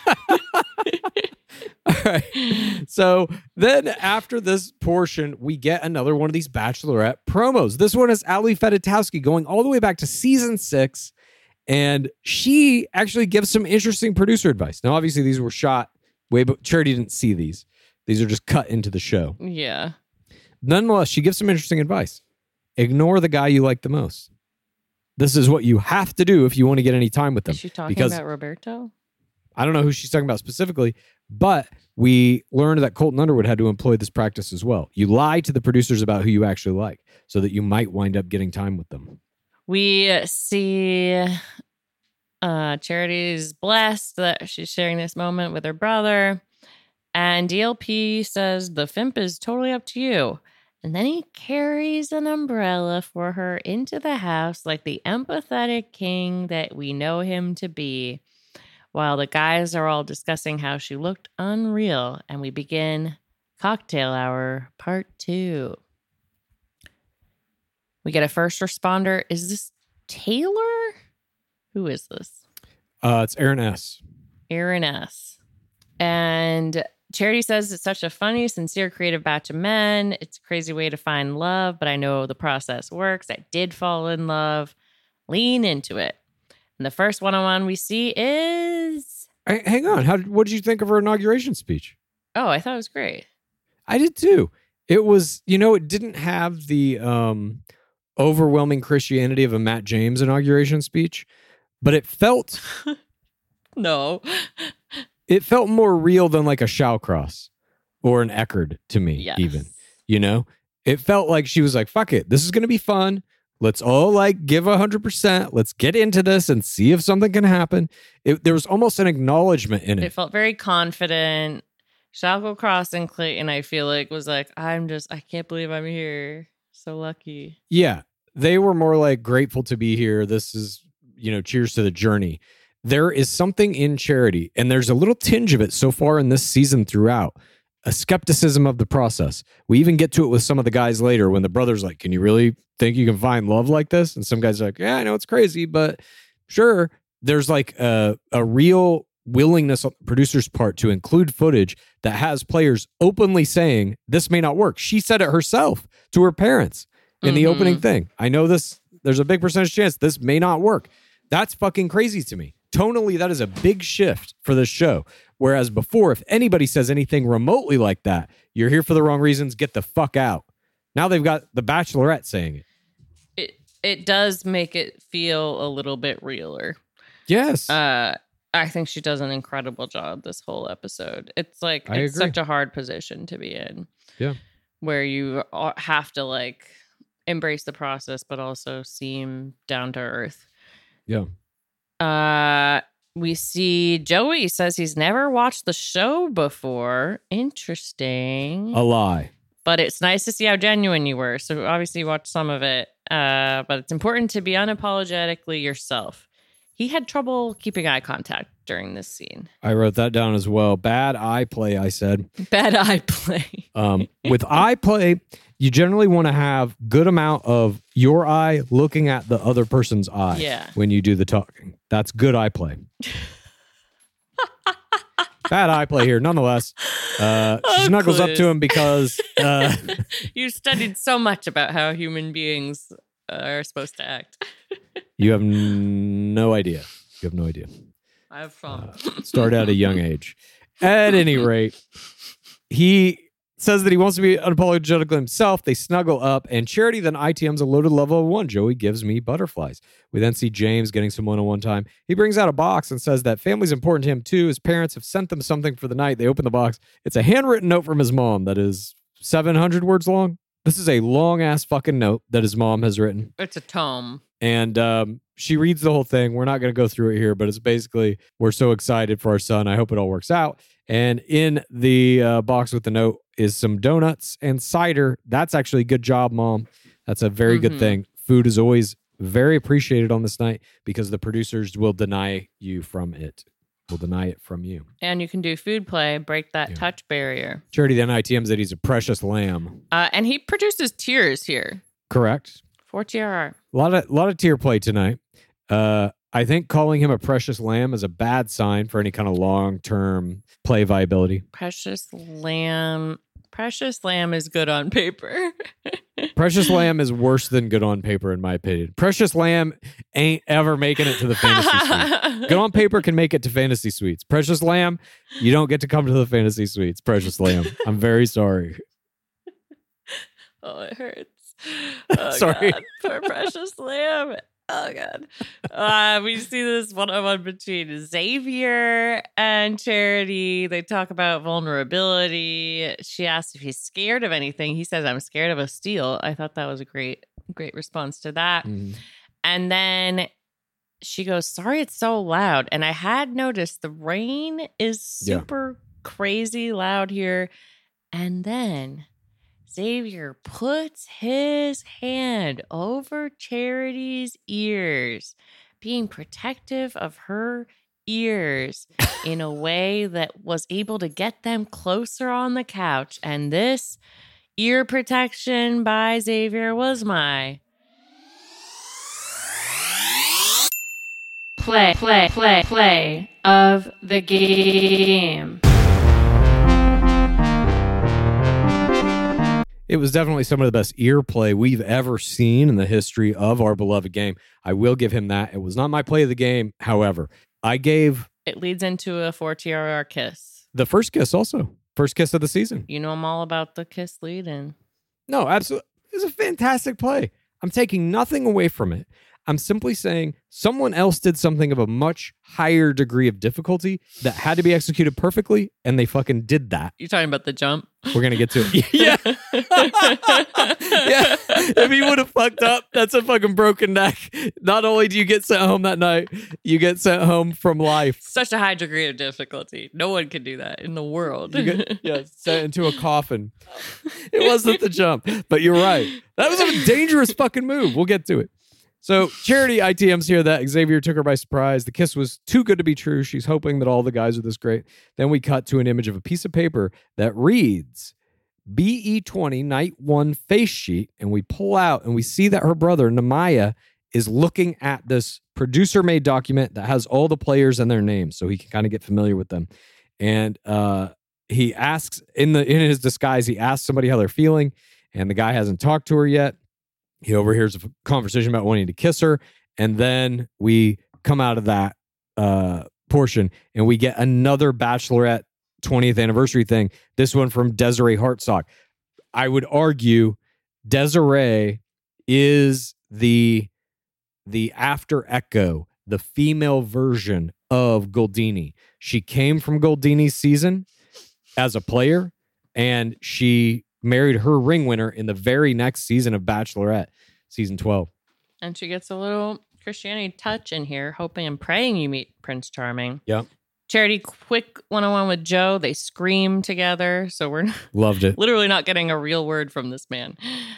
All right. So then after this portion, we get another one of these Bachelorette promos. This one is Ali Fedotowsky going all the way back to season 6. And she actually gives some interesting producer advice. Now, obviously, these were shot way, but Charity didn't see these. These are just cut into the show. Yeah. Nonetheless, she gives some interesting advice. Ignore the guy you like the most. This is what you have to do if you want to get any time with them. Is she talking about Roberto? I don't know who she's talking about specifically, but we learned that Colton Underwood had to employ this practice as well. You lie to the producers about who you actually like so that you might wind up getting time with them. We see Charity's blessed that she's sharing this moment with her brother. And DLP says, the Fimp is totally up to you. And then he carries an umbrella for her into the house like the empathetic king that we know him to be, while the guys are all discussing how she looked unreal. And we begin Cocktail Hour Part 2. We get a first responder. Is this Taylor? Who is this? It's Aaron S. Aaron S. And Charity says it's such a funny, sincere, creative batch of men. It's a crazy way to find love, but I know the process works. I did fall in love. Lean into it. And the first one-on-one we see is... Hey, hang on. What did you think of her inauguration speech? Oh, I thought it was great. I did too. It was, it didn't have the overwhelming Christianity of a Matt James inauguration speech, but it felt... No. It felt more real than like a Shawcross or an Eckerd to me, even. It felt like she was like, fuck it. This is going to be fun. Let's all give 100%. Let's get into this and see if something can happen. There was almost an acknowledgement in it. It felt very confident. Shawcross and Clayton, I feel like, was like, I can't believe I'm here. So lucky. Yeah. They were more like grateful to be here. This is, cheers to the journey. There is something in Charity, and there's a little tinge of it so far in this season throughout, a skepticism of the process. We even get to it with some of the guys later when the brother's like, can you really think you can find love like this? And some guys are like, yeah, I know it's crazy, but sure. There's like a real willingness on the producer's part to include footage that has players openly saying this may not work. She said it herself to her parents in the opening thing. I know this, there's a big percentage chance this may not work. That's fucking crazy to me. Tonally, that is a big shift for this show. Whereas before, if anybody says anything remotely like that, you're here for the wrong reasons, get the fuck out. Now they've got the Bachelorette saying it. It does make it feel a little bit realer. Yes. I think she does an incredible job this whole episode. It's like, it's such a hard position to be in. Yeah. Where you have to embrace the process, but also seem down to earth. Yeah. We see Joey says he's never watched the show before. Interesting. A lie. But it's nice to see how genuine you were. So obviously you watched some of it. But it's important to be unapologetically yourself. He had trouble keeping eye contact during this scene. I wrote that down as well. Bad eye play, I said. Bad eye play. With eye play, you generally want to have good amount of your eye looking at the other person's eye when you do the talking. That's good eye play. Bad eye play here, nonetheless. She snuggles up to him because... You studied so much about how human beings are supposed to act. You have no idea. You have no idea. I have some. Start at a young age. At any rate, he says that he wants to be unapologetically himself. They snuggle up, and Charity then ITMs a loaded level of 1. Joey gives me butterflies. We then see James getting some one-on-one time. He brings out a box and says that family's important to him too. His parents have sent them something for the night. They open the box. It's a handwritten note from his mom that is 700 words long. This is a long-ass fucking note that his mom has written. It's a tome. And she reads the whole thing. We're not going to go through it here, but it's basically, we're so excited for our son. I hope it all works out. And in the box with the note is some donuts and cider. That's actually a good job, Mom. That's a very good thing. Food is always very appreciated on this night because the producers will deny you from it. Will deny it from you. And you can do food play, break that touch barrier. Charity then ITMs that he's a precious lamb. And he produces tears here. Correct. For TRR. A lot of tear play tonight. I think calling him a precious lamb is a bad sign for any kind of long-term play viability. Precious lamb is good on paper. Precious lamb is worse than good on paper, in my opinion. Precious lamb ain't ever making it to the fantasy suite. Good on paper can make it to fantasy suites. Precious lamb, you don't get to come to the fantasy suites. Precious lamb, I'm very sorry. Oh, it hurts. Oh, sorry. God. Poor precious lamb. Oh, God. We see this one-on-one between Xavier and Charity. They talk about vulnerability. She asks if he's scared of anything. He says, I'm scared of a steal. I thought that was a great response to that. And then she goes, sorry, it's so loud. And I had noticed the rain is super crazy loud here. And then Xavier puts his hand over Charity's ears, being protective of her ears in a way that was able to get them closer on the couch. And this ear protection by Xavier was my play of the game. It was definitely some of the best ear play we've ever seen in the history of our beloved game. I will give him that. It was not my play of the game. However, it leads into a 4TRR kiss. The first kiss also. First kiss of the season. You know I'm all about the kiss lead-in. No, absolutely. It was a fantastic play. I'm taking nothing away from it. I'm simply saying someone else did something of a much higher degree of difficulty that had to be executed perfectly, and they fucking did that. You're talking about the jump? We're going to get to it. Yeah. Yeah. If he would have fucked up, that's a fucking broken neck. Not only do you get sent home that night, you get sent home from life. Such a high degree of difficulty. No one can do that in the world. You get sent into a coffin. It wasn't the jump, but you're right. That was a dangerous fucking move. We'll get to it. So Charity ITMs here that Xavier took her by surprise. The kiss was too good to be true. She's hoping that all the guys are this great. Then we cut to an image of a piece of paper that reads BE20 Night 1 face sheet. And we pull out and we see that her brother, Nemaya, is looking at this producer-made document that has all the players and their names so he can kind of get familiar with them. And he asks, in his disguise, he asks somebody how they're feeling, and the guy hasn't talked to her yet. He overhears a conversation about wanting to kiss her. And then we come out of that portion and we get another Bachelorette 20th anniversary thing. This one from Desiree Hartsock. I would argue Desiree is the after echo, the female version of Goldini. She came from Goldini's season as a player, and she married her ring winner in the very next season of Bachelorette, season 12. And she gets a little Christianity touch in here, hoping and praying you meet Prince Charming. Yep. Charity, quick one-on-one with Joe. They scream together. So we're Loved it. literally not getting a real word from this man.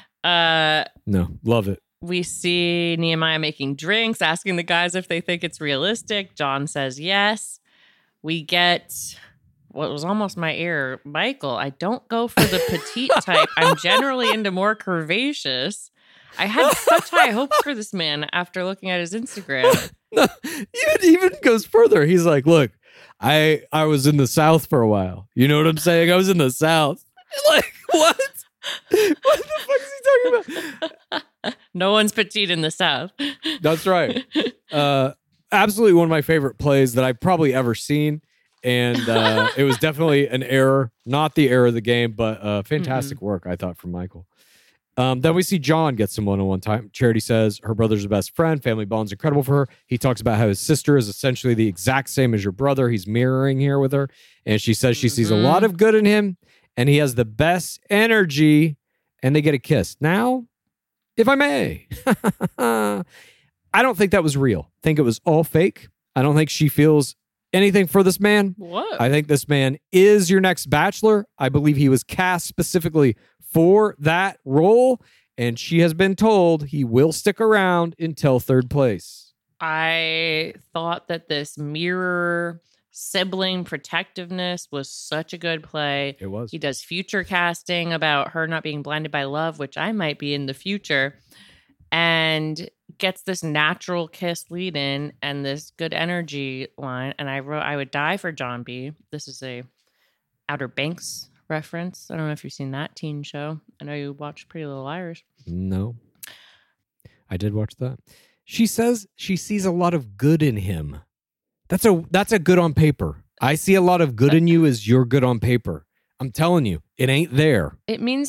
No, love it. We see Nehemiah making drinks, asking the guys if they think it's realistic. John says yes. We get what was almost my ear. Michael, I don't go for the petite type. I'm generally into more curvaceous. I had such high hopes for this man after looking at his Instagram. No, it even goes further. He's like, look, I was in the South for a while. You know what I'm saying? I was in the South. Like, what? What the fuck is he talking about? No one's petite in the South. That's right. Absolutely one of my favorite plays that I've probably ever seen. And it was definitely an error, not the error of the game, but fantastic work, I thought, from Michael. Then we see John get some one-on-one time. Charity says her brother's her best friend. Family bond's incredible for her. He talks about how his sister is essentially the exact same as your brother. He's mirroring here with her. And she says she sees a lot of good in him and he has the best energy, and they get a kiss. Now, if I may, I don't think that was real. I think it was all fake. I don't think she feels anything for this man. What? I think this man is your next Bachelor. I believe he was cast specifically for that role, and she has been told he will stick around until third place. I thought that this mirror sibling protectiveness was such a good play. It was. He does future casting about her not being blinded by love, which I might be in the future, and gets this natural kiss lead in and this good energy line. And I wrote, I would die for John B. This is a Outer Banks reference. I don't know if you've seen that teen show. I know you watched Pretty Little Liars. No. I did watch that. She says she sees a lot of good in him. That's a good on paper. I see a lot of good in you as you're good on paper. I'm telling you, it ain't there. It means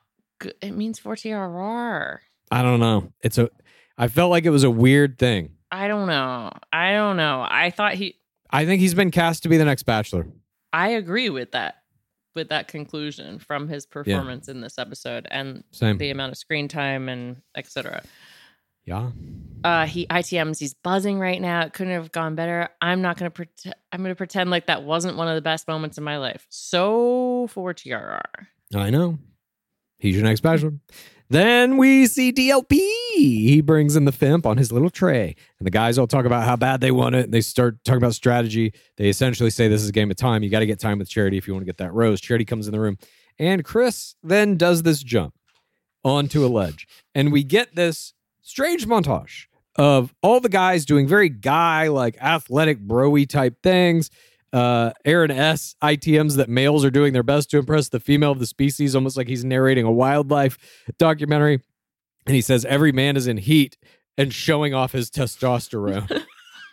4TRR. I don't know. I felt like it was a weird thing. I don't know. I think he's been cast to be the next Bachelor. I agree with that conclusion from his performance in this episode and the amount of screen time and etc. Yeah. He ITMs, he's buzzing right now. It couldn't have gone better. I'm going to pretend like that wasn't one of the best moments in my life. So for TRR. I know. He's your next Bachelor. Then we see DLP. He brings in the Fimp on his little tray. And the guys all talk about how bad they want it. They start talking about strategy. They essentially say this is a game of time. You got to get time with Charity if you want to get that rose. Charity comes in the room. And Chris then does this jump onto a ledge. And we get this strange montage of all the guys doing very guy-like athletic bro-y type things. Aaron S. ITMs that males are doing their best to impress the female of the species, almost like he's narrating a wildlife documentary. And he says every man is in heat and showing off his testosterone.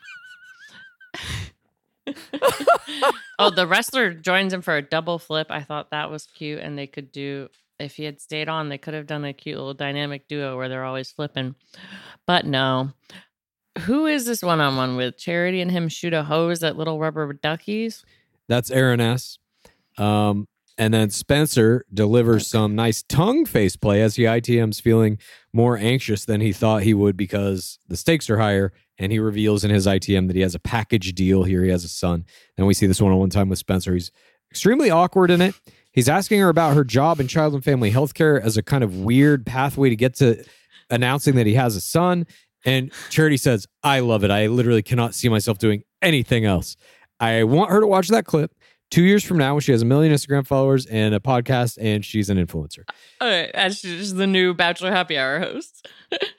Oh, the wrestler joins him for a double flip. I thought that was cute. And they could do, if he had stayed on, they could have done a cute little dynamic duo where they're always flipping. But no. Who is this one-on-one with? Charity and him shoot a hose at little rubber duckies? That's Aaron S. And then Spencer delivers some nice tongue face play as he ITM's feeling more anxious than he thought he would because the stakes are higher. And he reveals in his ITM that he has a package deal here. He has a son. Then we see this one-on-one time with Spencer. He's extremely awkward in it. He's asking her about her job in child and family healthcare as a kind of weird pathway to get to announcing that he has a son. And Charity says, I love it. I literally cannot see myself doing anything else. I want her to watch that clip 2 years from now when she has 1 million Instagram followers and a podcast and she's an influencer. All right, and she's the new Bachelor Happy Hour host.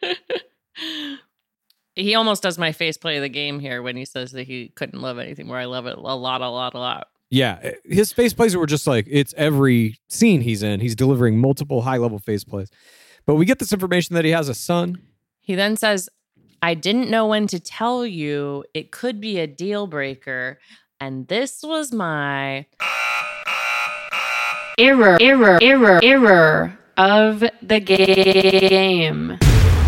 He almost does my face play of the game here when he says that he couldn't love anything more. I love it a lot. Yeah, his face plays were just like, it's every scene he's in. He's delivering multiple high-level face plays. But we get this information that he has a son. He then says, I didn't know when to tell you. It could be a deal breaker. And this was my error of the game.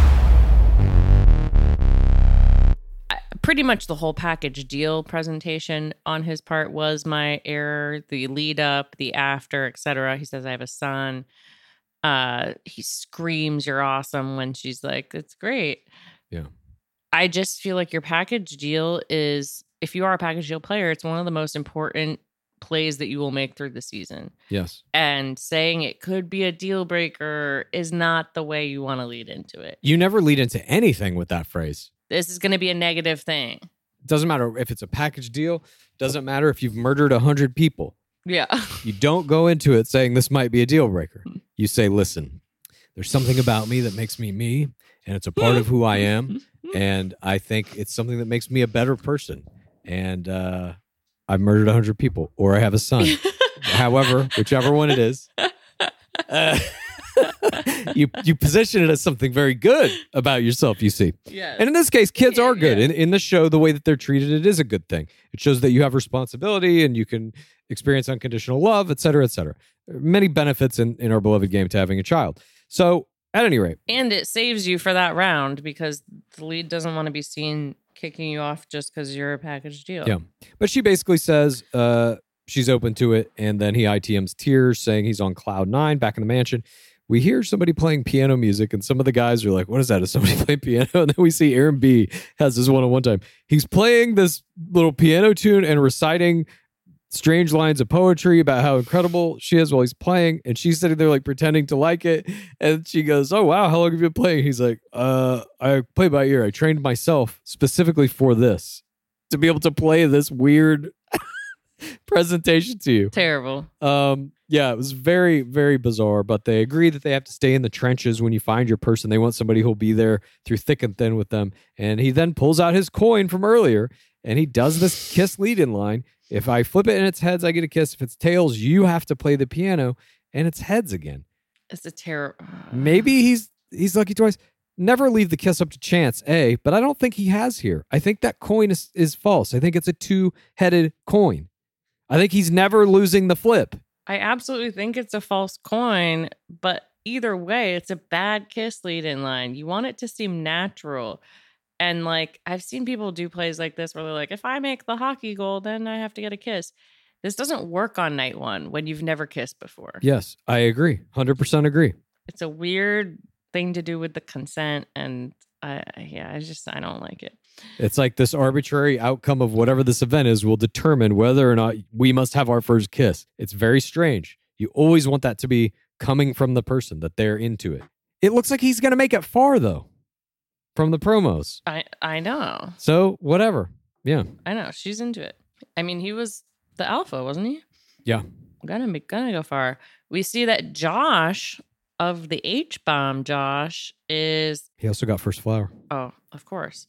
Pretty much the whole package deal presentation on his part was my error. The lead up, the after, etc. He says, I have a son. He screams, you're awesome, when she's like, it's great. Yeah. I just feel like your package deal is if you are a package deal player, it's one of the most important plays that you will make through the season. Yes. And saying it could be a deal breaker is not the way you want to lead into it. You never lead into anything with that phrase. This is going to be a negative thing. Doesn't matter if it's a package deal. Doesn't matter if you've murdered 100 people. Yeah. You don't go into it saying this might be a deal breaker. You say, listen, there's something about me that makes me me, and it's a part of who I am, and I think it's something that makes me a better person. And I've murdered 100 people, or I have a son. However, whichever one it is, you position it as something very good about yourself, you see. Yes. And in this case, kids are good. Yeah. In the show, the way that they're treated, it is a good thing. It shows that you have responsibility and you can experience unconditional love, et cetera, et cetera. Many benefits in our beloved game to having a child. So at any rate. And it saves you for that round because the lead doesn't want to be seen kicking you off just because you're a package deal. Yeah. But she basically says she's open to it. And then he ITMs tears saying he's on cloud 9 back in the mansion. We hear somebody playing piano music, and some of the guys are like, what is that? Is somebody playing piano? And then we see Aaron B has this one time. He's playing this little piano tune and reciting strange lines of poetry about how incredible she is while he's playing. And she's sitting there like pretending to like it. And she goes, oh, wow, how long have you been playing? He's like, I play by ear. I trained myself specifically for this, to be able to play this weird presentation to you. Terrible. Yeah, it was very, very bizarre, but they agree that they have to stay in the trenches when you find your person. They want somebody who'll be there through thick and thin with them. And he then pulls out his coin from earlier, and he does this kiss lead-in line. If I flip it and it's heads, I get a kiss. If it's tails, you have to play the piano, and it's heads again. It's a terror. Maybe he's lucky twice. Never leave the kiss up to chance, but I don't think he has here. I think that coin is false. I think it's a two-headed coin. I think he's never losing the flip. I absolutely think it's a false coin, but either way, it's a bad kiss lead-in line. You want it to seem natural. And like, I've seen people do plays like this where they're like, if I make the hockey goal, then I have to get a kiss. This doesn't work on night one when you've never kissed before. Yes, I agree. 100% agree. It's a weird thing to do with the consent. And I don't like it. It's like this arbitrary outcome of whatever this event is will determine whether or not we must have our first kiss. It's very strange. You always want that to be coming from the person, that they're into it. It looks like he's going to make it far, though, from the promos. I know. So, whatever. Yeah. I know. She's into it. I mean, he was the alpha, wasn't he? Yeah. Gonna go far. We see that Josh of the H-bomb, Josh, is... He also got first flower. Oh, of course.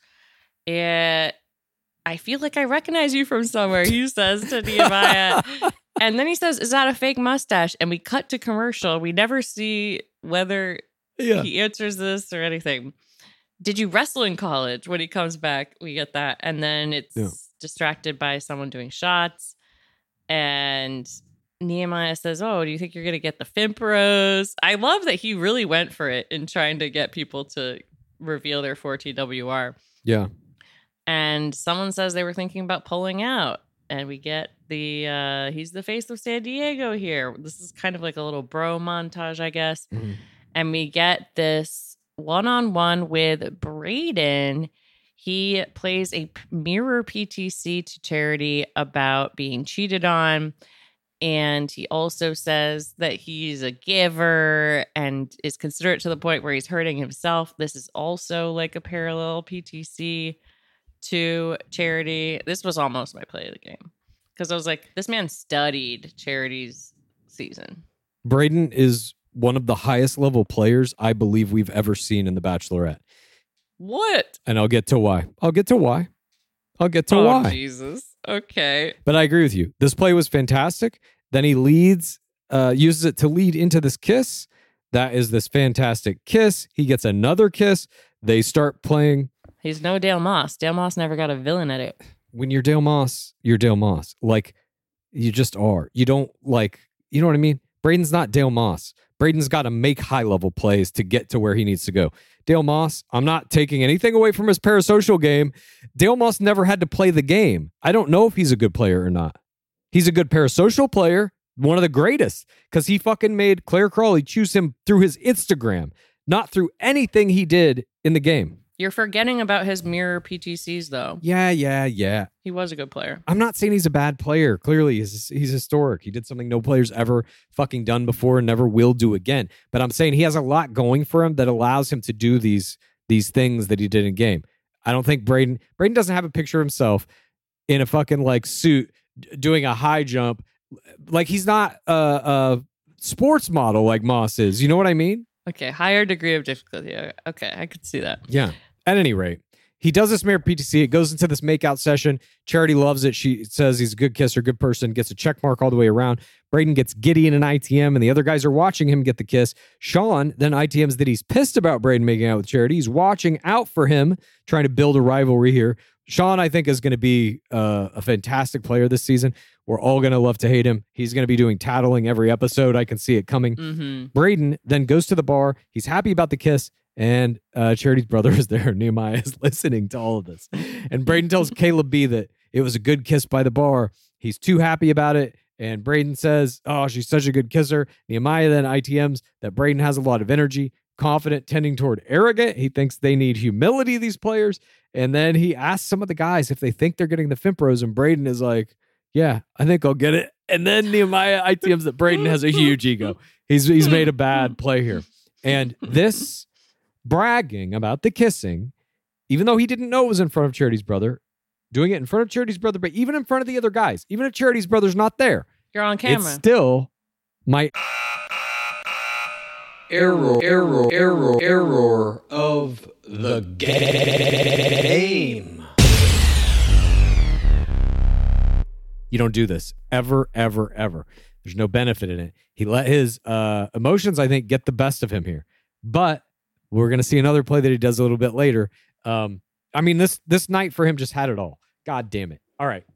I feel like I recognize you from somewhere, he says to Nehemiah. And then he says, is that a fake mustache? And we cut to commercial. We never see whether he answers this or anything. Did you wrestle in college? When he comes back, we get that. And then it's distracted by someone doing shots. And Nehemiah says, oh, do you think you're going to get the Fimperos? I love that he really went for it in trying to get people to reveal their 4TWR. Yeah. And someone says they were thinking about pulling out. And we get he's the face of San Diego here. This is kind of like a little bro montage, I guess. Mm-hmm. And we get this one-on-one with Braden. He plays a mirror PTC to Charity about being cheated on. And he also says that he's a giver and is considerate to the point where he's hurting himself. This is also like a parallel PTC to Charity. This was almost my play of the game because I was like, this man studied Charity's season. Braden is one of the highest level players I believe we've ever seen in The Bachelorette. What? And I'll get to why. Why. Jesus. Okay. But I agree with you. This play was fantastic. Then he uses it to lead into this kiss. That is this fantastic kiss. He gets another kiss. They start playing. He's no Dale Moss. Dale Moss never got a villain edit. When you're Dale Moss, you're Dale Moss. Like, you just are. You don't you know what I mean? Braden's not Dale Moss. Braden's got to make high-level plays to get to where he needs to go. Dale Moss, I'm not taking anything away from his parasocial game. Dale Moss never had to play the game. I don't know if he's a good player or not. He's a good parasocial player, one of the greatest, because he fucking made Claire Crawley choose him through his Instagram, not through anything he did in the game. You're forgetting about his mirror PTCs, though. Yeah. He was a good player. I'm not saying he's a bad player. Clearly, he's historic. He did something no player's ever fucking done before and never will do again. But I'm saying he has a lot going for him that allows him to do these things that he did in game. I don't think Braden doesn't have a picture of himself in a fucking like suit doing a high jump. Like he's not a sports model like Moss is. You know what I mean? Okay, higher degree of difficulty. Okay, I could see that. Yeah. At any rate, he does this mirror PTC. It goes into this makeout session. Charity loves it. She says he's a good kisser, good person, gets a check mark all the way around. Braden gets giddy in an ITM, and the other guys are watching him get the kiss. Sean then ITMs that he's pissed about Braden making out with Charity. He's watching out for him, trying to build a rivalry here. Sean, I think, is going to be a fantastic player this season. We're all going to love to hate him. He's going to be doing tattling every episode. I can see it coming. Mm-hmm. Braden then goes to the bar. He's happy about the kiss. And Charity's brother is there. Nehemiah is listening to all of this. And Braden tells Caleb B that it was a good kiss by the bar. He's too happy about it. And Braden says, oh, she's such a good kisser. Nehemiah then ITMs that Braden has a lot of energy, confident, tending toward arrogant. He thinks they need humility, these players. And then he asks some of the guys if they think they're getting the Fimpros. And Braden is like, yeah, I think I'll get it. And then Nehemiah ITMs that Braden has a huge ego. He's made a bad play here. And this bragging about the kissing, even though he didn't know it was in front of Charity's brother, doing it in front of Charity's brother, but even in front of the other guys, even if Charity's brother's not there, you're on camera. It's still my error of the game. You don't do this ever. There's no benefit in it. He let his emotions, I think, get the best of him here. But we're going to see another play that he does a little bit later. I mean, this night for him just had it all. God damn it. All right.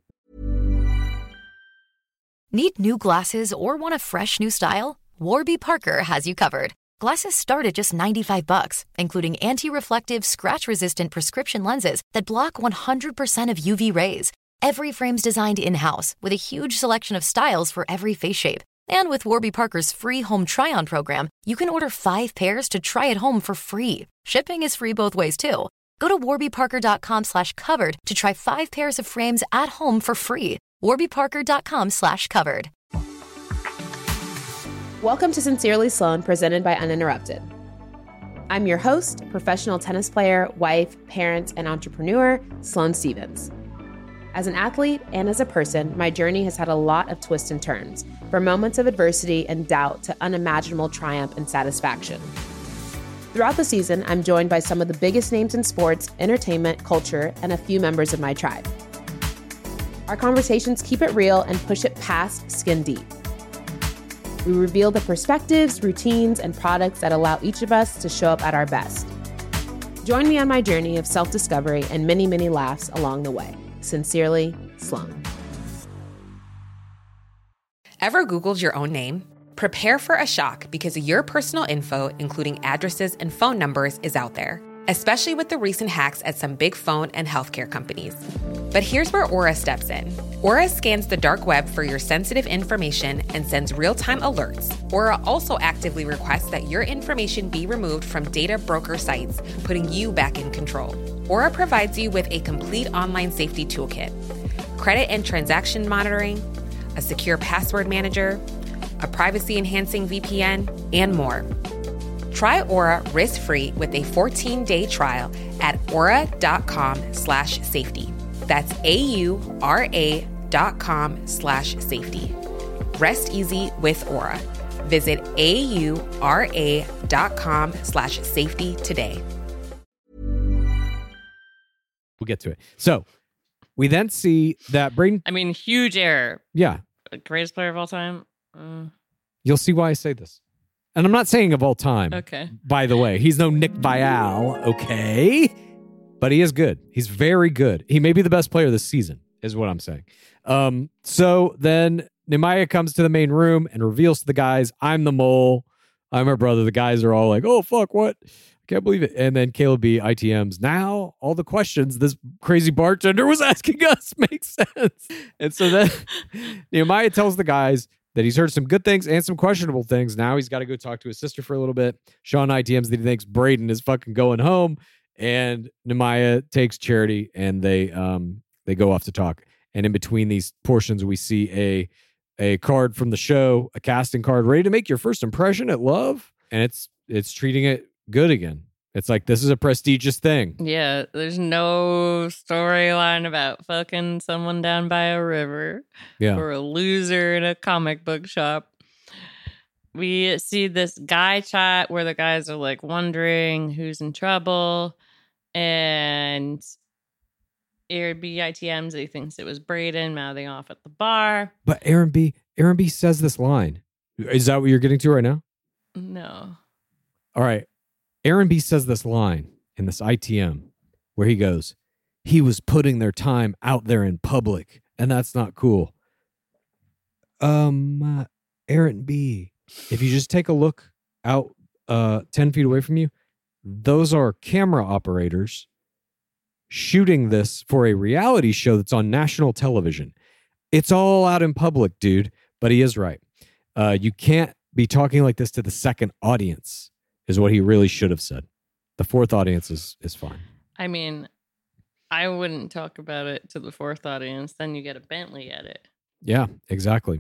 Need new glasses or want a fresh new style? Warby Parker has you covered. Glasses start at just $95, including anti-reflective, scratch-resistant prescription lenses that block 100% of UV rays. Every frame's designed in-house with a huge selection of styles for every face shape. And with Warby Parker's free home try-on program, you can order 5 pairs to try at home for free. Shipping is free both ways, too. Go to warbyparker.com/covered to try 5 pairs of frames at home for free. warbyparker.com/covered. Welcome to Sincerely Sloan, presented by Uninterrupted. I'm your host, professional tennis player, wife, parent, and entrepreneur, Sloane Stevens. As an athlete and as a person, my journey has had a lot of twists and turns, from moments of adversity and doubt to unimaginable triumph and satisfaction. Throughout the season, I'm joined by some of the biggest names in sports, entertainment, culture, and a few members of my tribe. Our conversations keep it real and push it past skin deep. We reveal the perspectives, routines, and products that allow each of us to show up at our best. Join me on my journey of self-discovery and many, many laughs along the way. Sincerely, Sloane. Ever Googled your own name? Prepare for a shock because your personal info, including addresses and phone numbers, is out there, especially with the recent hacks at some big phone and healthcare companies. But here's where Aura steps in. Aura scans the dark web for your sensitive information and sends real-time alerts. Aura also actively requests that your information be removed from data broker sites, putting you back in control. Aura provides you with a complete online safety toolkit, credit and transaction monitoring, a secure password manager, a privacy-enhancing VPN, and more. Try Aura risk-free with a 14-day trial at aura.com/safety. That's AURA.com/safety. Rest easy with Aura. Visit AURA.com/safety today. We'll get to it. So we then see that Braden. I mean, huge error. Yeah. Greatest player of all time. You'll see why I say this. And I'm not saying of all time. Okay. By the way, he's no Nick Vial, okay? But he is good. He's very good. He may be the best player this season, is what I'm saying. So then Nehemiah comes to the main room and reveals to the guys, I'm the mole. I'm her brother. The guys are all like, oh, fuck, what? I can't believe it. And then Caleb B, ITMs. Now, all the questions this crazy bartender was asking us make sense. And so then Nehemiah tells the guys that he's heard some good things and some questionable things. Now he's got to go talk to his sister for a little bit. Sean ITMs that he thinks Braden is fucking going home. And Nemaya takes Charity, and they go off to talk. And in between these portions, we see a card from the show, a casting card, ready to make your first impression at love, and it's treating it good again. It's like, this is a prestigious thing. Yeah, there's no storyline about fucking someone down by a river or a loser in a comic book shop. We see this guy chat where the guys are like wondering who's in trouble, and Aaron B ITMs that he thinks it was Brayden mouthing off at the bar. But Aaron B says this line. Is that what you're getting to right now? No. All right. Aaron B says this line in this ITM where he goes, he was putting their time out there in public, and that's not cool. Aaron B, if you just take a look out 10 feet away from you, those are camera operators shooting this for a reality show that's on national television. It's all out in public, dude. But he is right. You can't be talking like this to the second audience, is what he really should have said. The fourth audience is fine. I mean, I wouldn't talk about it to the fourth audience. Then you get a Bentley edit. Yeah, exactly.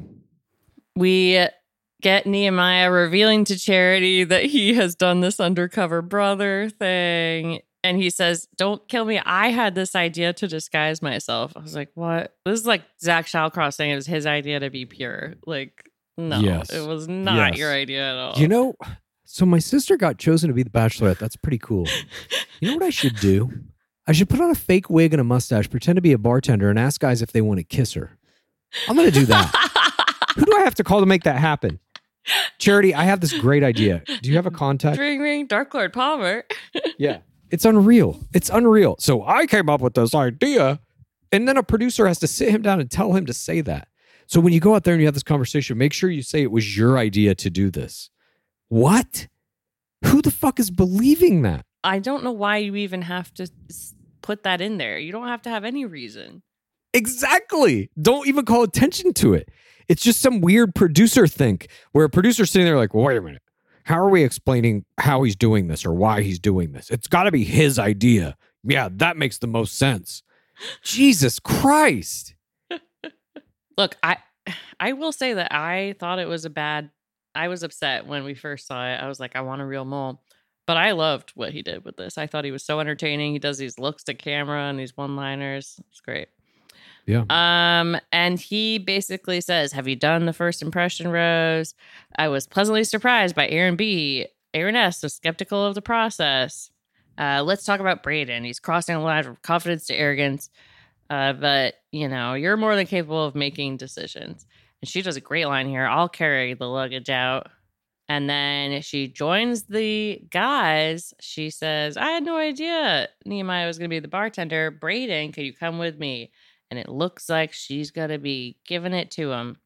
We get Nehemiah revealing to Charity that he has done this undercover brother thing. And he says, don't kill me. I had this idea to disguise myself. I was like, what? This is like Zach Shallcross saying it was his idea to be pure. Like, no, it was not your idea at all. You know, so my sister got chosen to be the Bachelorette. That's pretty cool. You know what I should do? I should put on a fake wig and a mustache, pretend to be a bartender, and ask guys if they want to kiss her. I'm going to do that. Who do I have to call to make that happen? Charity, I have this great idea. Do you have a contact? Ring, ring, Dark Lord Palmer. Yeah. It's unreal. It's unreal. So I came up with this idea, and then a producer has to sit him down and tell him to say that. So when you go out there and you have this conversation, make sure you say it was your idea to do this. What? Who the fuck is believing that? I don't know why you even have to put that in there. You don't have to have any reason. Exactly. Don't even call attention to it. It's just some weird producer think where a producer's sitting there like, well, wait a minute. How are we explaining how he's doing this or why he's doing this? It's got to be his idea. Yeah, that makes the most sense. Jesus Christ. Look, I will say that I thought it was I was upset when we first saw it. I was like, I want a real mole. But I loved what he did with this. I thought he was so entertaining. He does these looks to camera and these one-liners. It's great. Yeah. And he basically says, have you done the first impression, Rose? I was pleasantly surprised by Aaron B. Aaron S. was skeptical of the process. Let's talk about Brayden. He's crossing a line from confidence to arrogance. But, you know, you're more than capable of making decisions. And she does a great line here. I'll carry the luggage out. And then she joins the guys. She says, I had no idea Nehemiah was going to be the bartender. Brayden, could you come with me? And it looks like she's going to be giving it to him.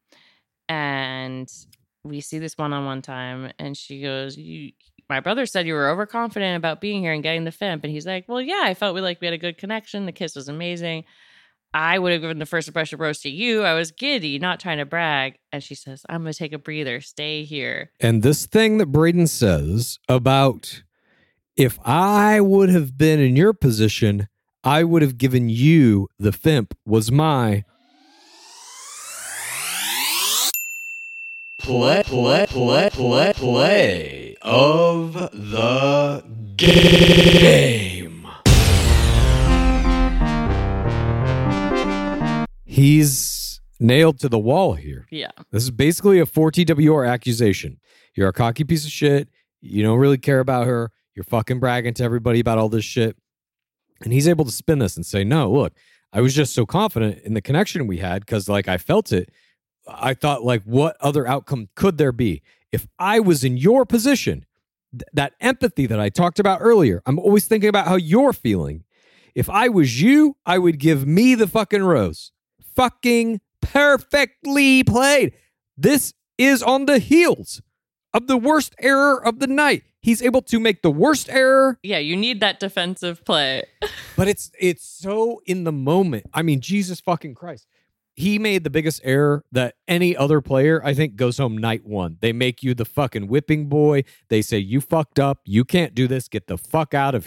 And we see this one-on-one time. And she goes, my brother said you were overconfident about being here and getting the FIMP. And he's like, well, yeah, I felt we had a good connection. The kiss was amazing. I would have given the first impression rose to you. I was giddy, not trying to brag. And she says, I'm going to take a breather. Stay here. And this thing that Brayden says about, if I would have been in your position, I would have given you the FIMP, was my play of the game. He's nailed to the wall here. Yeah. This is basically a 4TWR accusation. You're a cocky piece of shit. You don't really care about her. You're fucking bragging to everybody about all this shit. And he's able to spin this and say, no, look, I was just so confident in the connection we had because, like, I felt it. I thought, like, what other outcome could there be? If I was in your position, that empathy that I talked about earlier, I'm always thinking about how you're feeling. If I was you, I would give me the fucking rose. Fucking perfectly played. This is on the heels of the worst error of the night. He's able to make the worst error. Yeah, you need that defensive play. But it's so in the moment. I mean, Jesus fucking Christ. He made the biggest error that any other player, I think, goes home night one. They make you the fucking whipping boy. They say, you fucked up. You can't do this. Get the fuck out of here.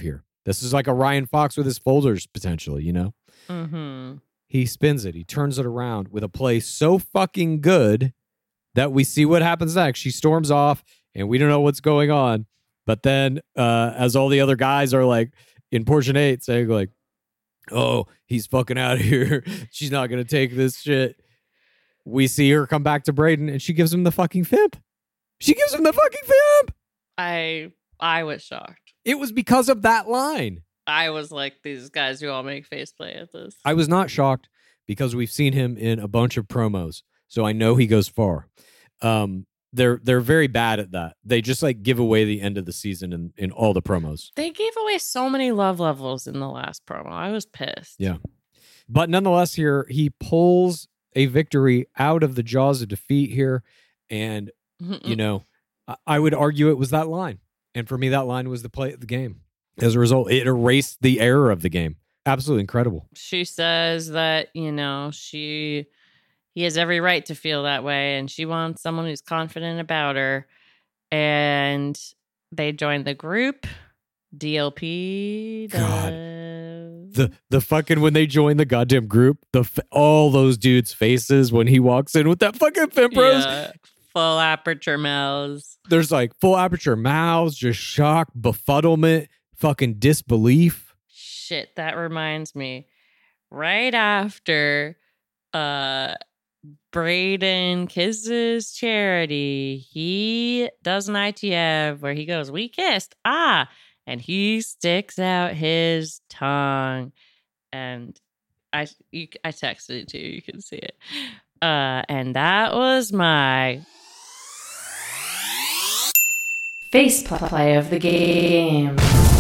This is like a Ryan Fox with his folders, potentially, you know? Mm-hmm. He spins it. He turns it around with a play so fucking good that we see what happens next. She storms off, and we don't know what's going on. But then, as all the other guys are like in portion 8 saying like, oh, he's fucking out of here. She's not going to take this shit. We see her come back to Brayden, and she gives him the fucking fimp. She gives him the fucking fimp. I was shocked. It was because of that line. I was like, these guys who all make faceplay at this. I was not shocked because we've seen him in a bunch of promos, so I know he goes far. They're very bad at that. They just like give away the end of the season in all the promos. They gave away so many love levels in the last promo. I was pissed. Yeah. But nonetheless, here he pulls a victory out of the jaws of defeat here. And, you know, I would argue it was that line. And for me, that line was the play of the game. As a result, it erased the error of the game. Absolutely incredible. She says that, you know, he has every right to feel that way, and she wants someone who's confident about her. And they join the group. DLP. The fucking when they join the goddamn group, all those dudes' faces when he walks in with that fucking Fimpros. Yeah, full aperture mouths. There's like full aperture mouths, just shock, befuddlement, fucking disbelief. Shit, that reminds me. Right after Brayden kisses Charity, he does an ITF where he goes, "We kissed." And he sticks out his tongue. And I texted it to you. You can see it. And that was my face play of the game.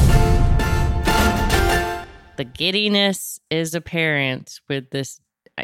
The giddiness is apparent with this.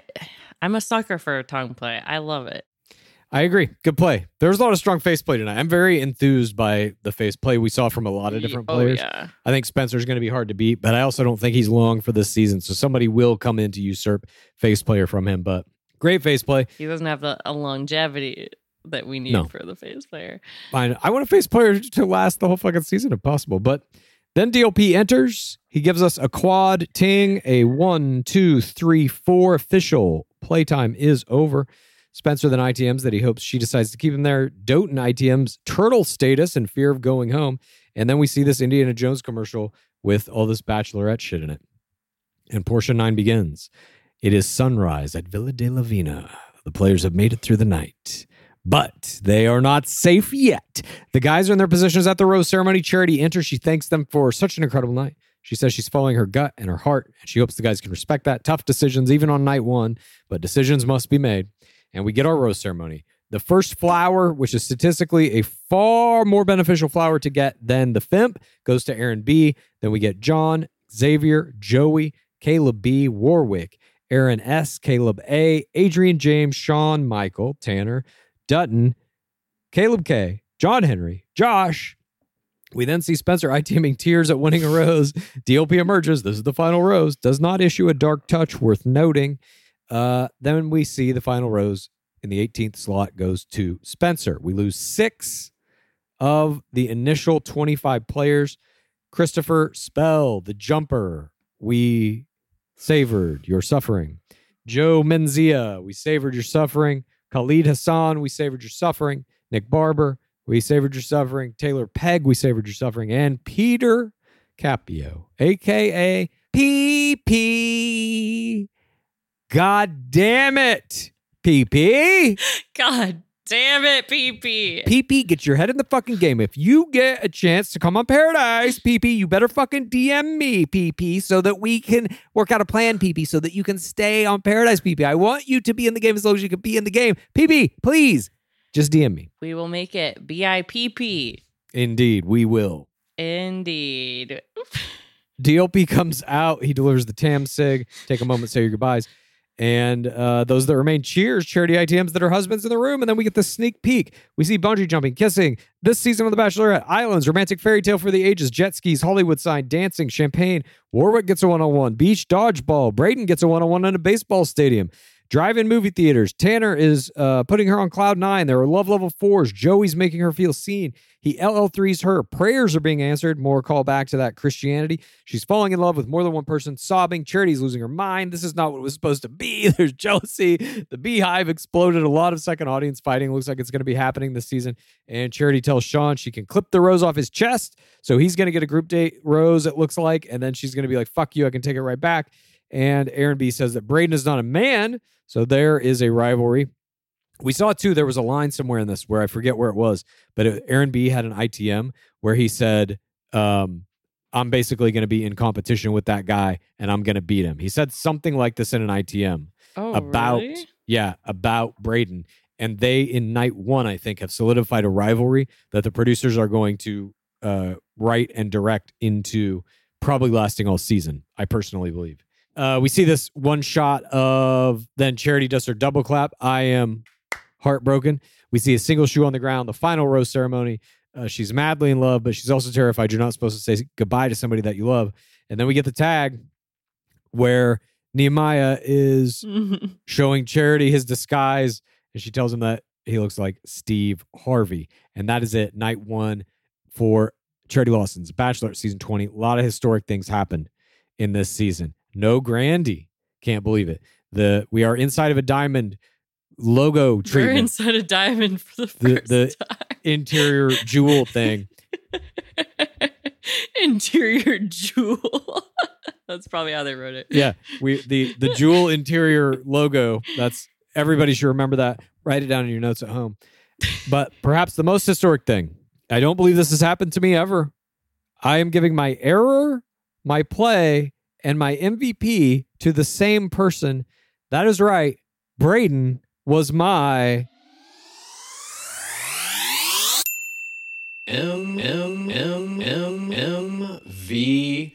I'm a sucker for a tongue play. I love it. I agree. Good play. There's a lot of strong face play tonight. I'm very enthused by the face play we saw from a lot of different players. Yeah. I think Spencer's going to be hard to beat, but I also don't think he's long for this season. So somebody will come in to usurp face player from him. But great face play. He doesn't have a longevity that we need for the face player. Fine. I want a face player to last the whole fucking season if possible. But then DLP enters. He gives us a quad ting, a 1, 2, 3, 4 official. Playtime is over. Spencer then ITMs that he hopes she decides to keep him there. Doten ITMs turtle status and fear of going home. And then we see this Indiana Jones commercial with all this bachelorette shit in it. And portion 9 begins. It is sunrise at Villa de la Vina. The players have made it through the night, but they are not safe yet. The guys are in their positions at the rose ceremony. Charity enters. She thanks them for such an incredible night. She says she's following her gut and her heart, and she hopes the guys can respect that. Tough decisions, even on night 1, but decisions must be made. And we get our rose ceremony. The first flower, which is statistically a far more beneficial flower to get than the Fimp, goes to Aaron B. Then we get John, Xavier, Joey, Caleb B, Warwick, Aaron S, Caleb A, Adrian James, Sean, Michael, Tanner, Dutton, Caleb K, John Henry, Josh. We then see Spencer ITMing tears at winning a rose. DLP emerges. This is the final rose. Does not issue a dark touch worth noting. Then we see the final rose in the 18th slot goes to Spencer. We lose 6 of the initial 25 players. Christopher Spell, the jumper. We savored your suffering. Joe Menzia, we savored your suffering. Khalid Hassan, we savored your suffering. Nick Barber, we savored your suffering. Taylor Pegg, we savored your suffering. And Peter Capio, a.k.a. PP. God damn it, PP. God damn it, PP. PP, get your head in the fucking game. If you get a chance to come on Paradise, PP, you better fucking DM me, PP, so that we can work out a plan, PP, so that you can stay on Paradise, PP. I want you to be in the game as long as you can be in the game. PP, please, just DM me. We will make it BIPP. Indeed, we will. Indeed. DLP comes out. He delivers the Tam Sig. Take a moment, say your goodbyes. And those that remain cheers Charity ITMs that are husbands in the room. And then we get the sneak peek. We see bungee jumping, kissing. This season of The Bachelorette, Islands, romantic fairy tale for the ages, jet skis, Hollywood sign, dancing, champagne. Warwick gets a one-on-one. Beach dodgeball. Brayden gets a one-on-one in a baseball stadium. Drive-in movie theaters. Tanner is putting her on cloud 9. There are love level 4s. Joey's making her feel seen. He LL3's her. Prayers are being answered. More call back to that Christianity. She's falling in love with more than one person. Sobbing. Charity's losing her mind. This is not what it was supposed to be. There's jealousy. The Beehive exploded. A lot of second audience fighting. Looks like it's going to be happening this season. And Charity tells Sean she can clip the rose off his chest. So he's going to get a group date rose, it looks like. And then she's going to be like, fuck you, I can take it right back. And Aaron B says that Brayden is not a man. So there is a rivalry. We saw too, there was a line somewhere in this where I forget where it was, but Aaron B had an ITM where he said, I'm basically going to be in competition with that guy and I'm going to beat him. He said something like this in an ITM about Brayden. And they, in night 1, I think, have solidified a rivalry that the producers are going to write and direct into probably lasting all season, I personally believe. We see this one shot of then Charity does her double clap. I am heartbroken. We see a single shoe on the ground, the final rose ceremony. She's madly in love, but she's also terrified. You're not supposed to say goodbye to somebody that you love. And then we get the tag where Nehemiah is showing Charity his disguise, and she tells him that he looks like Steve Harvey. And that is it. Night 1 for Charity Lawson's Bachelor season 20. A lot of historic things happened in this season. No Grandy. Can't believe it. We are inside of a diamond logo treatment. We're inside a diamond for the first time. Interior jewel thing. Interior jewel. That's probably how they wrote it. Yeah. The jewel interior logo. That's everybody should remember that. Write it down in your notes at home. But perhaps the most historic thing. I don't believe this has happened to me ever. I am giving my error, my play, and my MVP to the same person. That is right. Brayden was my MVP.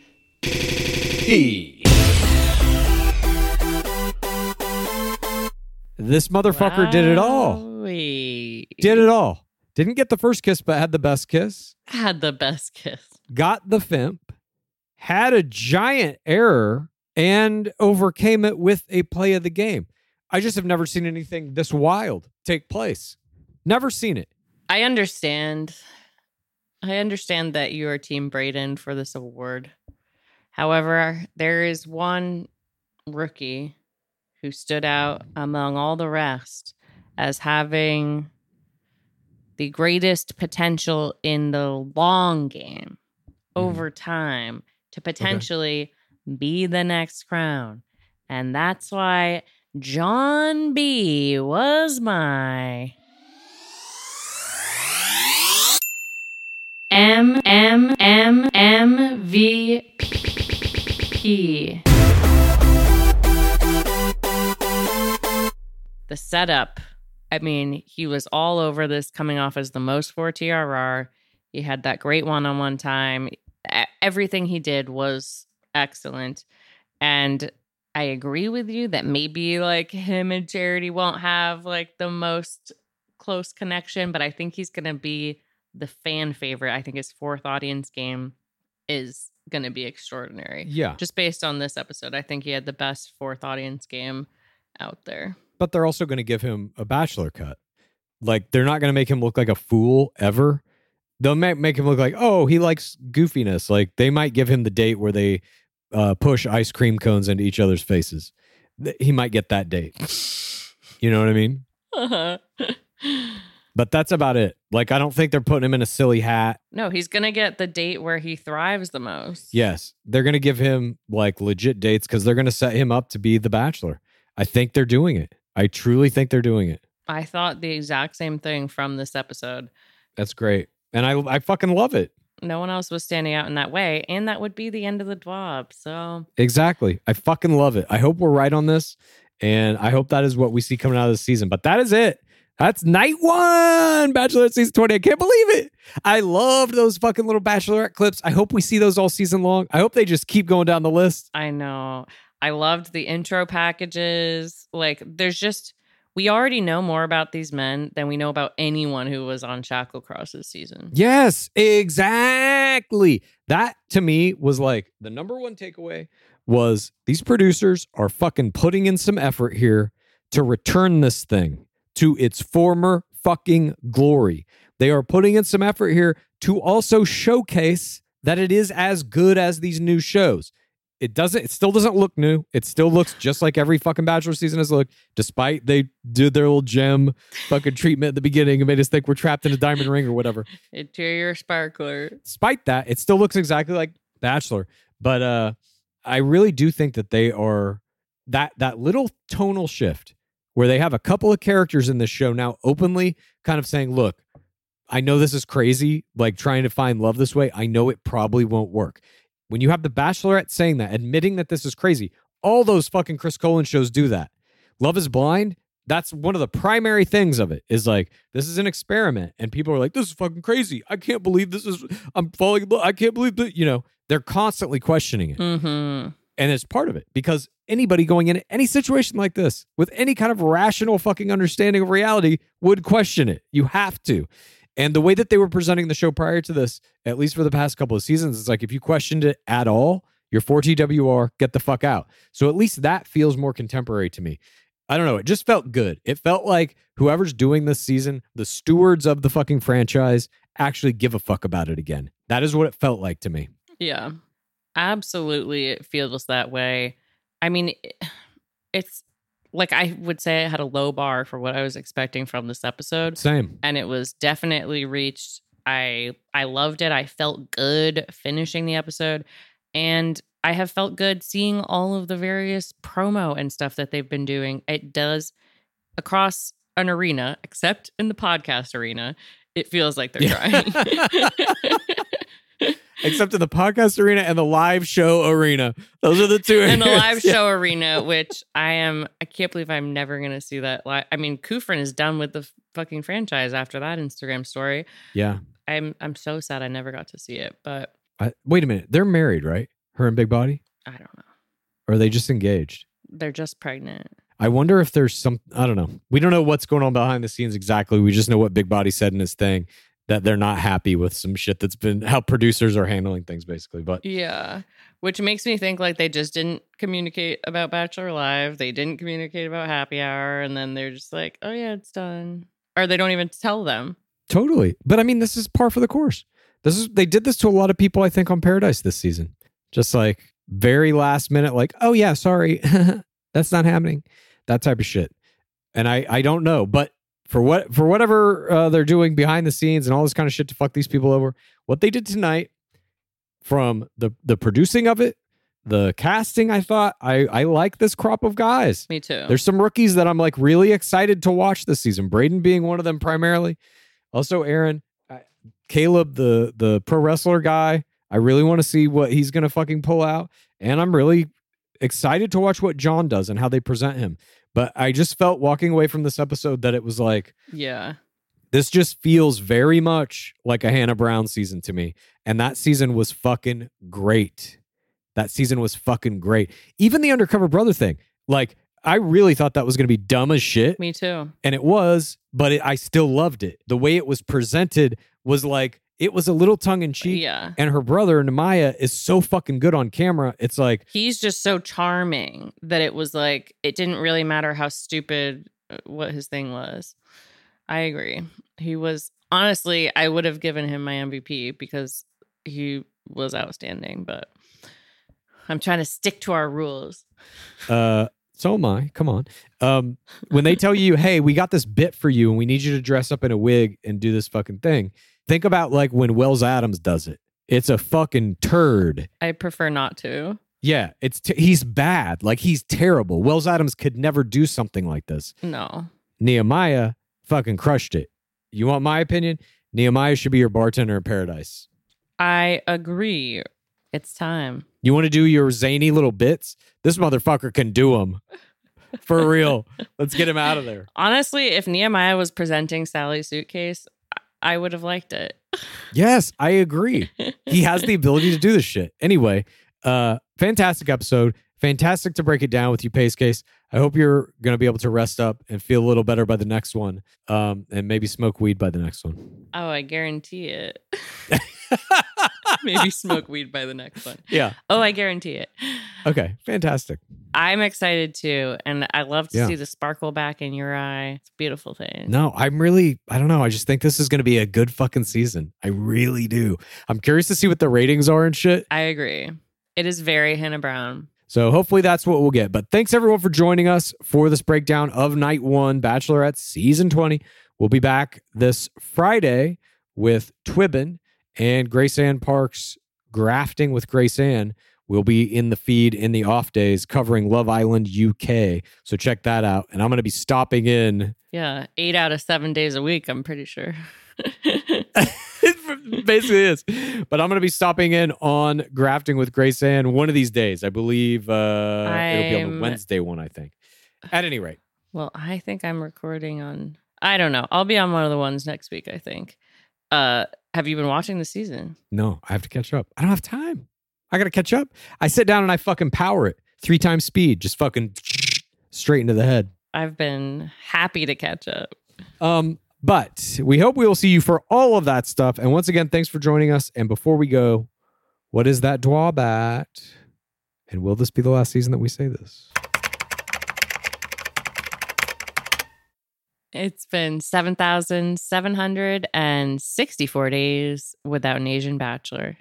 This motherfucker did it all. Did it all. Didn't get the first kiss, but had the best kiss. Had the best kiss. Got the FIMP. Had a giant error and overcame it with a play of the game. I just have never seen anything this wild take place. Never seen it. I understand that you are Team Brayden for this award. However, there is one rookie who stood out among all the rest as having the greatest potential in the long game over time to potentially be the next crown. And that's why John B was my MVP. The setup. I mean, he was all over this, coming off as the most for TRR. He had that great one-on-one time. Everything he did was excellent. And I agree with you that maybe like him and Charity won't have like the most close connection, but I think he's going to be the fan favorite. I think his 4th audience game is going to be extraordinary. Yeah. Just based on this episode, I think he had the best 4th audience game out there. But they're also going to give him a bachelor cut. Like, they're not going to make him look like a fool ever. They'll make him look like, oh, he likes goofiness. Like, they might give him the date where they push ice cream cones into each other's faces. He might get that date. You know what I mean? But that's about it. Like, I don't think they're putting him in a silly hat. No, he's going to get the date where he thrives the most. Yes. They're going to give him, like, legit dates because they're going to set him up to be the bachelor. I think they're doing it. I truly think they're doing it. I thought the exact same thing from this episode. That's great. And I fucking love it. No one else was standing out in that way. And that would be the end of the DWAB. So exactly. I fucking love it. I hope we're right on this. And I hope that is what we see coming out of this season. But that is it. That's night 1, Bachelorette season 20. I can't believe it. I loved those fucking little Bachelorette clips. I hope we see those all season long. I hope they just keep going down the list. I know. I loved the intro packages. Like, there's just, we already know more about these men than we know about anyone who was on Shacklecross this season. Yes, exactly. That to me was like the number one takeaway was these producers are fucking putting in some effort here to return this thing to its former fucking glory. They are putting in some effort here to also showcase that it is as good as these new shows. It still doesn't look new. It still looks just like every fucking Bachelor season has looked, despite they did their little gem fucking treatment at the beginning and made us think we're trapped in a diamond ring or whatever. Interior sparkler. Despite that, it still looks exactly like Bachelor. But I really do think that they are that little tonal shift where they have a couple of characters in this show now openly kind of saying, look, I know this is crazy, like trying to find love this way. I know it probably won't work. When you have The Bachelorette saying that, admitting that this is crazy, all those fucking Chris Colin shows do that. Love is Blind, that's one of the primary things of it, is like, this is an experiment. And people are like, this is fucking crazy. I can't believe I'm falling in love. I can't believe that, they're constantly questioning it. Mm-hmm. And it's part of it because anybody going in any situation like this with any kind of rational fucking understanding of reality would question it. You have to. And the way that they were presenting the show prior to this, at least for the past couple of seasons, it's like if you questioned it at all, you're 4TWR, get the fuck out. So at least that feels more contemporary to me. I don't know. It just felt good. It felt like whoever's doing this season, the stewards of the fucking franchise, actually give a fuck about it again. That is what it felt like to me. Yeah, absolutely. It feels that way. I mean, it's like I would say I had a low bar for what I was expecting from this episode. Same. And it was definitely reached. I loved it. I felt good finishing the episode. And I have felt good seeing all of the various promo and stuff that they've been doing. It does across an arena, except in the podcast arena. It feels like they're trying. Except in the podcast arena and the live show arena. Those are the two areas. And the live show arena, which I can't believe I'm never going to see that live. I mean, Kufrin is done with the fucking franchise after that Instagram story. Yeah. I'm so sad I never got to see it, but. Wait a minute. They're married, right? Her and Big Body? I don't know. Or are they just engaged? They're just pregnant. I wonder if there's I don't know. We don't know what's going on behind the scenes exactly. We just know what Big Body said in his thing, that they're not happy with some shit that's been how producers are handling things, basically. But yeah, which makes me think like they just didn't communicate about Bachelor Live. They didn't communicate about Happy Hour. And then they're just like, oh yeah, it's done. Or they don't even tell them. Totally. But I mean, this is par for the course. They did this to a lot of people, I think, on Paradise this season. Just like very last minute, like, oh yeah, sorry, that's not happening. That type of shit. And I don't know, but for whatever they're doing behind the scenes and all this kind of shit to fuck these people over, what they did tonight, from the producing of it, the casting, I thought I like this crop of guys. Me too. There's some rookies that I'm like really excited to watch this season. Braden being one of them primarily. Also Aaron, Caleb, the pro wrestler guy. I really want to see what he's going to fucking pull out. And I'm really excited to watch what John does and how they present him. But I just felt walking away from this episode that it was like, yeah, this just feels very much like a Hannah Brown season to me. And that season was fucking great. That season was fucking great. Even the Undercover Brother thing. Like, I really thought that was going to be dumb as shit. Me too. And it was, but I still loved it. The way it was presented was like, it was a little tongue-in-cheek. Yeah. And her brother, Nehemiah, is so fucking good on camera. It's like... he's just so charming that it was like, it didn't really matter how stupid what his thing was. I agree. He was... honestly, I would have given him my MVP because he was outstanding, but I'm trying to stick to our rules. So am I. Come on. When they tell you, hey, we got this bit for you and we need you to dress up in a wig and do this fucking thing... think about like when Wells Adams does it. It's a fucking turd. I prefer not to. Yeah, he's bad. Like he's terrible. Wells Adams could never do something like this. No. Nehemiah fucking crushed it. You want my opinion? Nehemiah should be your bartender in Paradise. I agree. It's time. You want to do your zany little bits? This motherfucker can do them. For real. Let's get him out of there. Honestly, if Nehemiah was presenting Sally's suitcase, I would have liked it. Yes, I agree. He has the ability to do this shit. Anyway, fantastic episode. Fantastic to break it down with you, Pace Case. I hope you're going to be able to rest up and feel a little better by the next one. And maybe smoke weed by the next one. Oh, I guarantee it. Maybe smoke weed by the next one. Yeah. Oh, I guarantee it. Okay, fantastic. I'm excited too. And I love to Yeah. see the sparkle back in your eye. It's a beautiful thing. No, I don't know. I just think this is going to be a good fucking season. I really do. I'm curious to see what the ratings are and shit. I agree. It is very Hannah Brown. So hopefully that's what we'll get. But thanks everyone for joining us for this breakdown of Night 1, Bachelorette Season 20. We'll be back this Friday with Twibbin and Grace Ann Parks grafting with Grace Ann. We'll be in the feed in the off days covering Love Island UK. So check that out. And I'm going to be stopping in. Yeah, 8 out of 7 days a week, I'm pretty sure. It basically is. But I'm going to be stopping in on grafting with Grace Ann one of these days. I believe it'll be on the Wednesday one, I think. At any rate. Well, I think I'm recording on, I don't know. I'll be on one of the ones next week, I think. Have you been watching the season? No, I have to catch up. I don't have time. I got to catch up. I sit down and I fucking power it 3 times speed, just fucking straight into the head. I've been happy to catch up. But we hope we will see you for all of that stuff. And once again, thanks for joining us. And before we go, what is that dwabat? And will this be the last season that we say this? It's been 7,764 days without an Asian bachelor.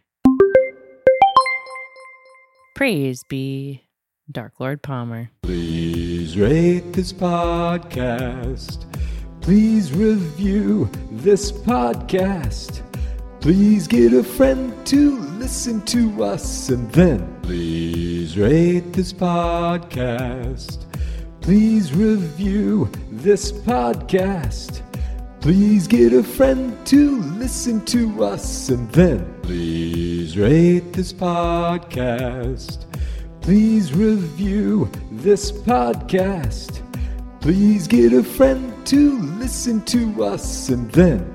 Praise be Dark Lord Palmer. Please rate this podcast. Please review this podcast. Please get a friend to listen to us. And then please rate this podcast. Please review this podcast. Please get a friend to listen to us. And then please rate this podcast. Please review this podcast. Please get a friend to listen to us. And then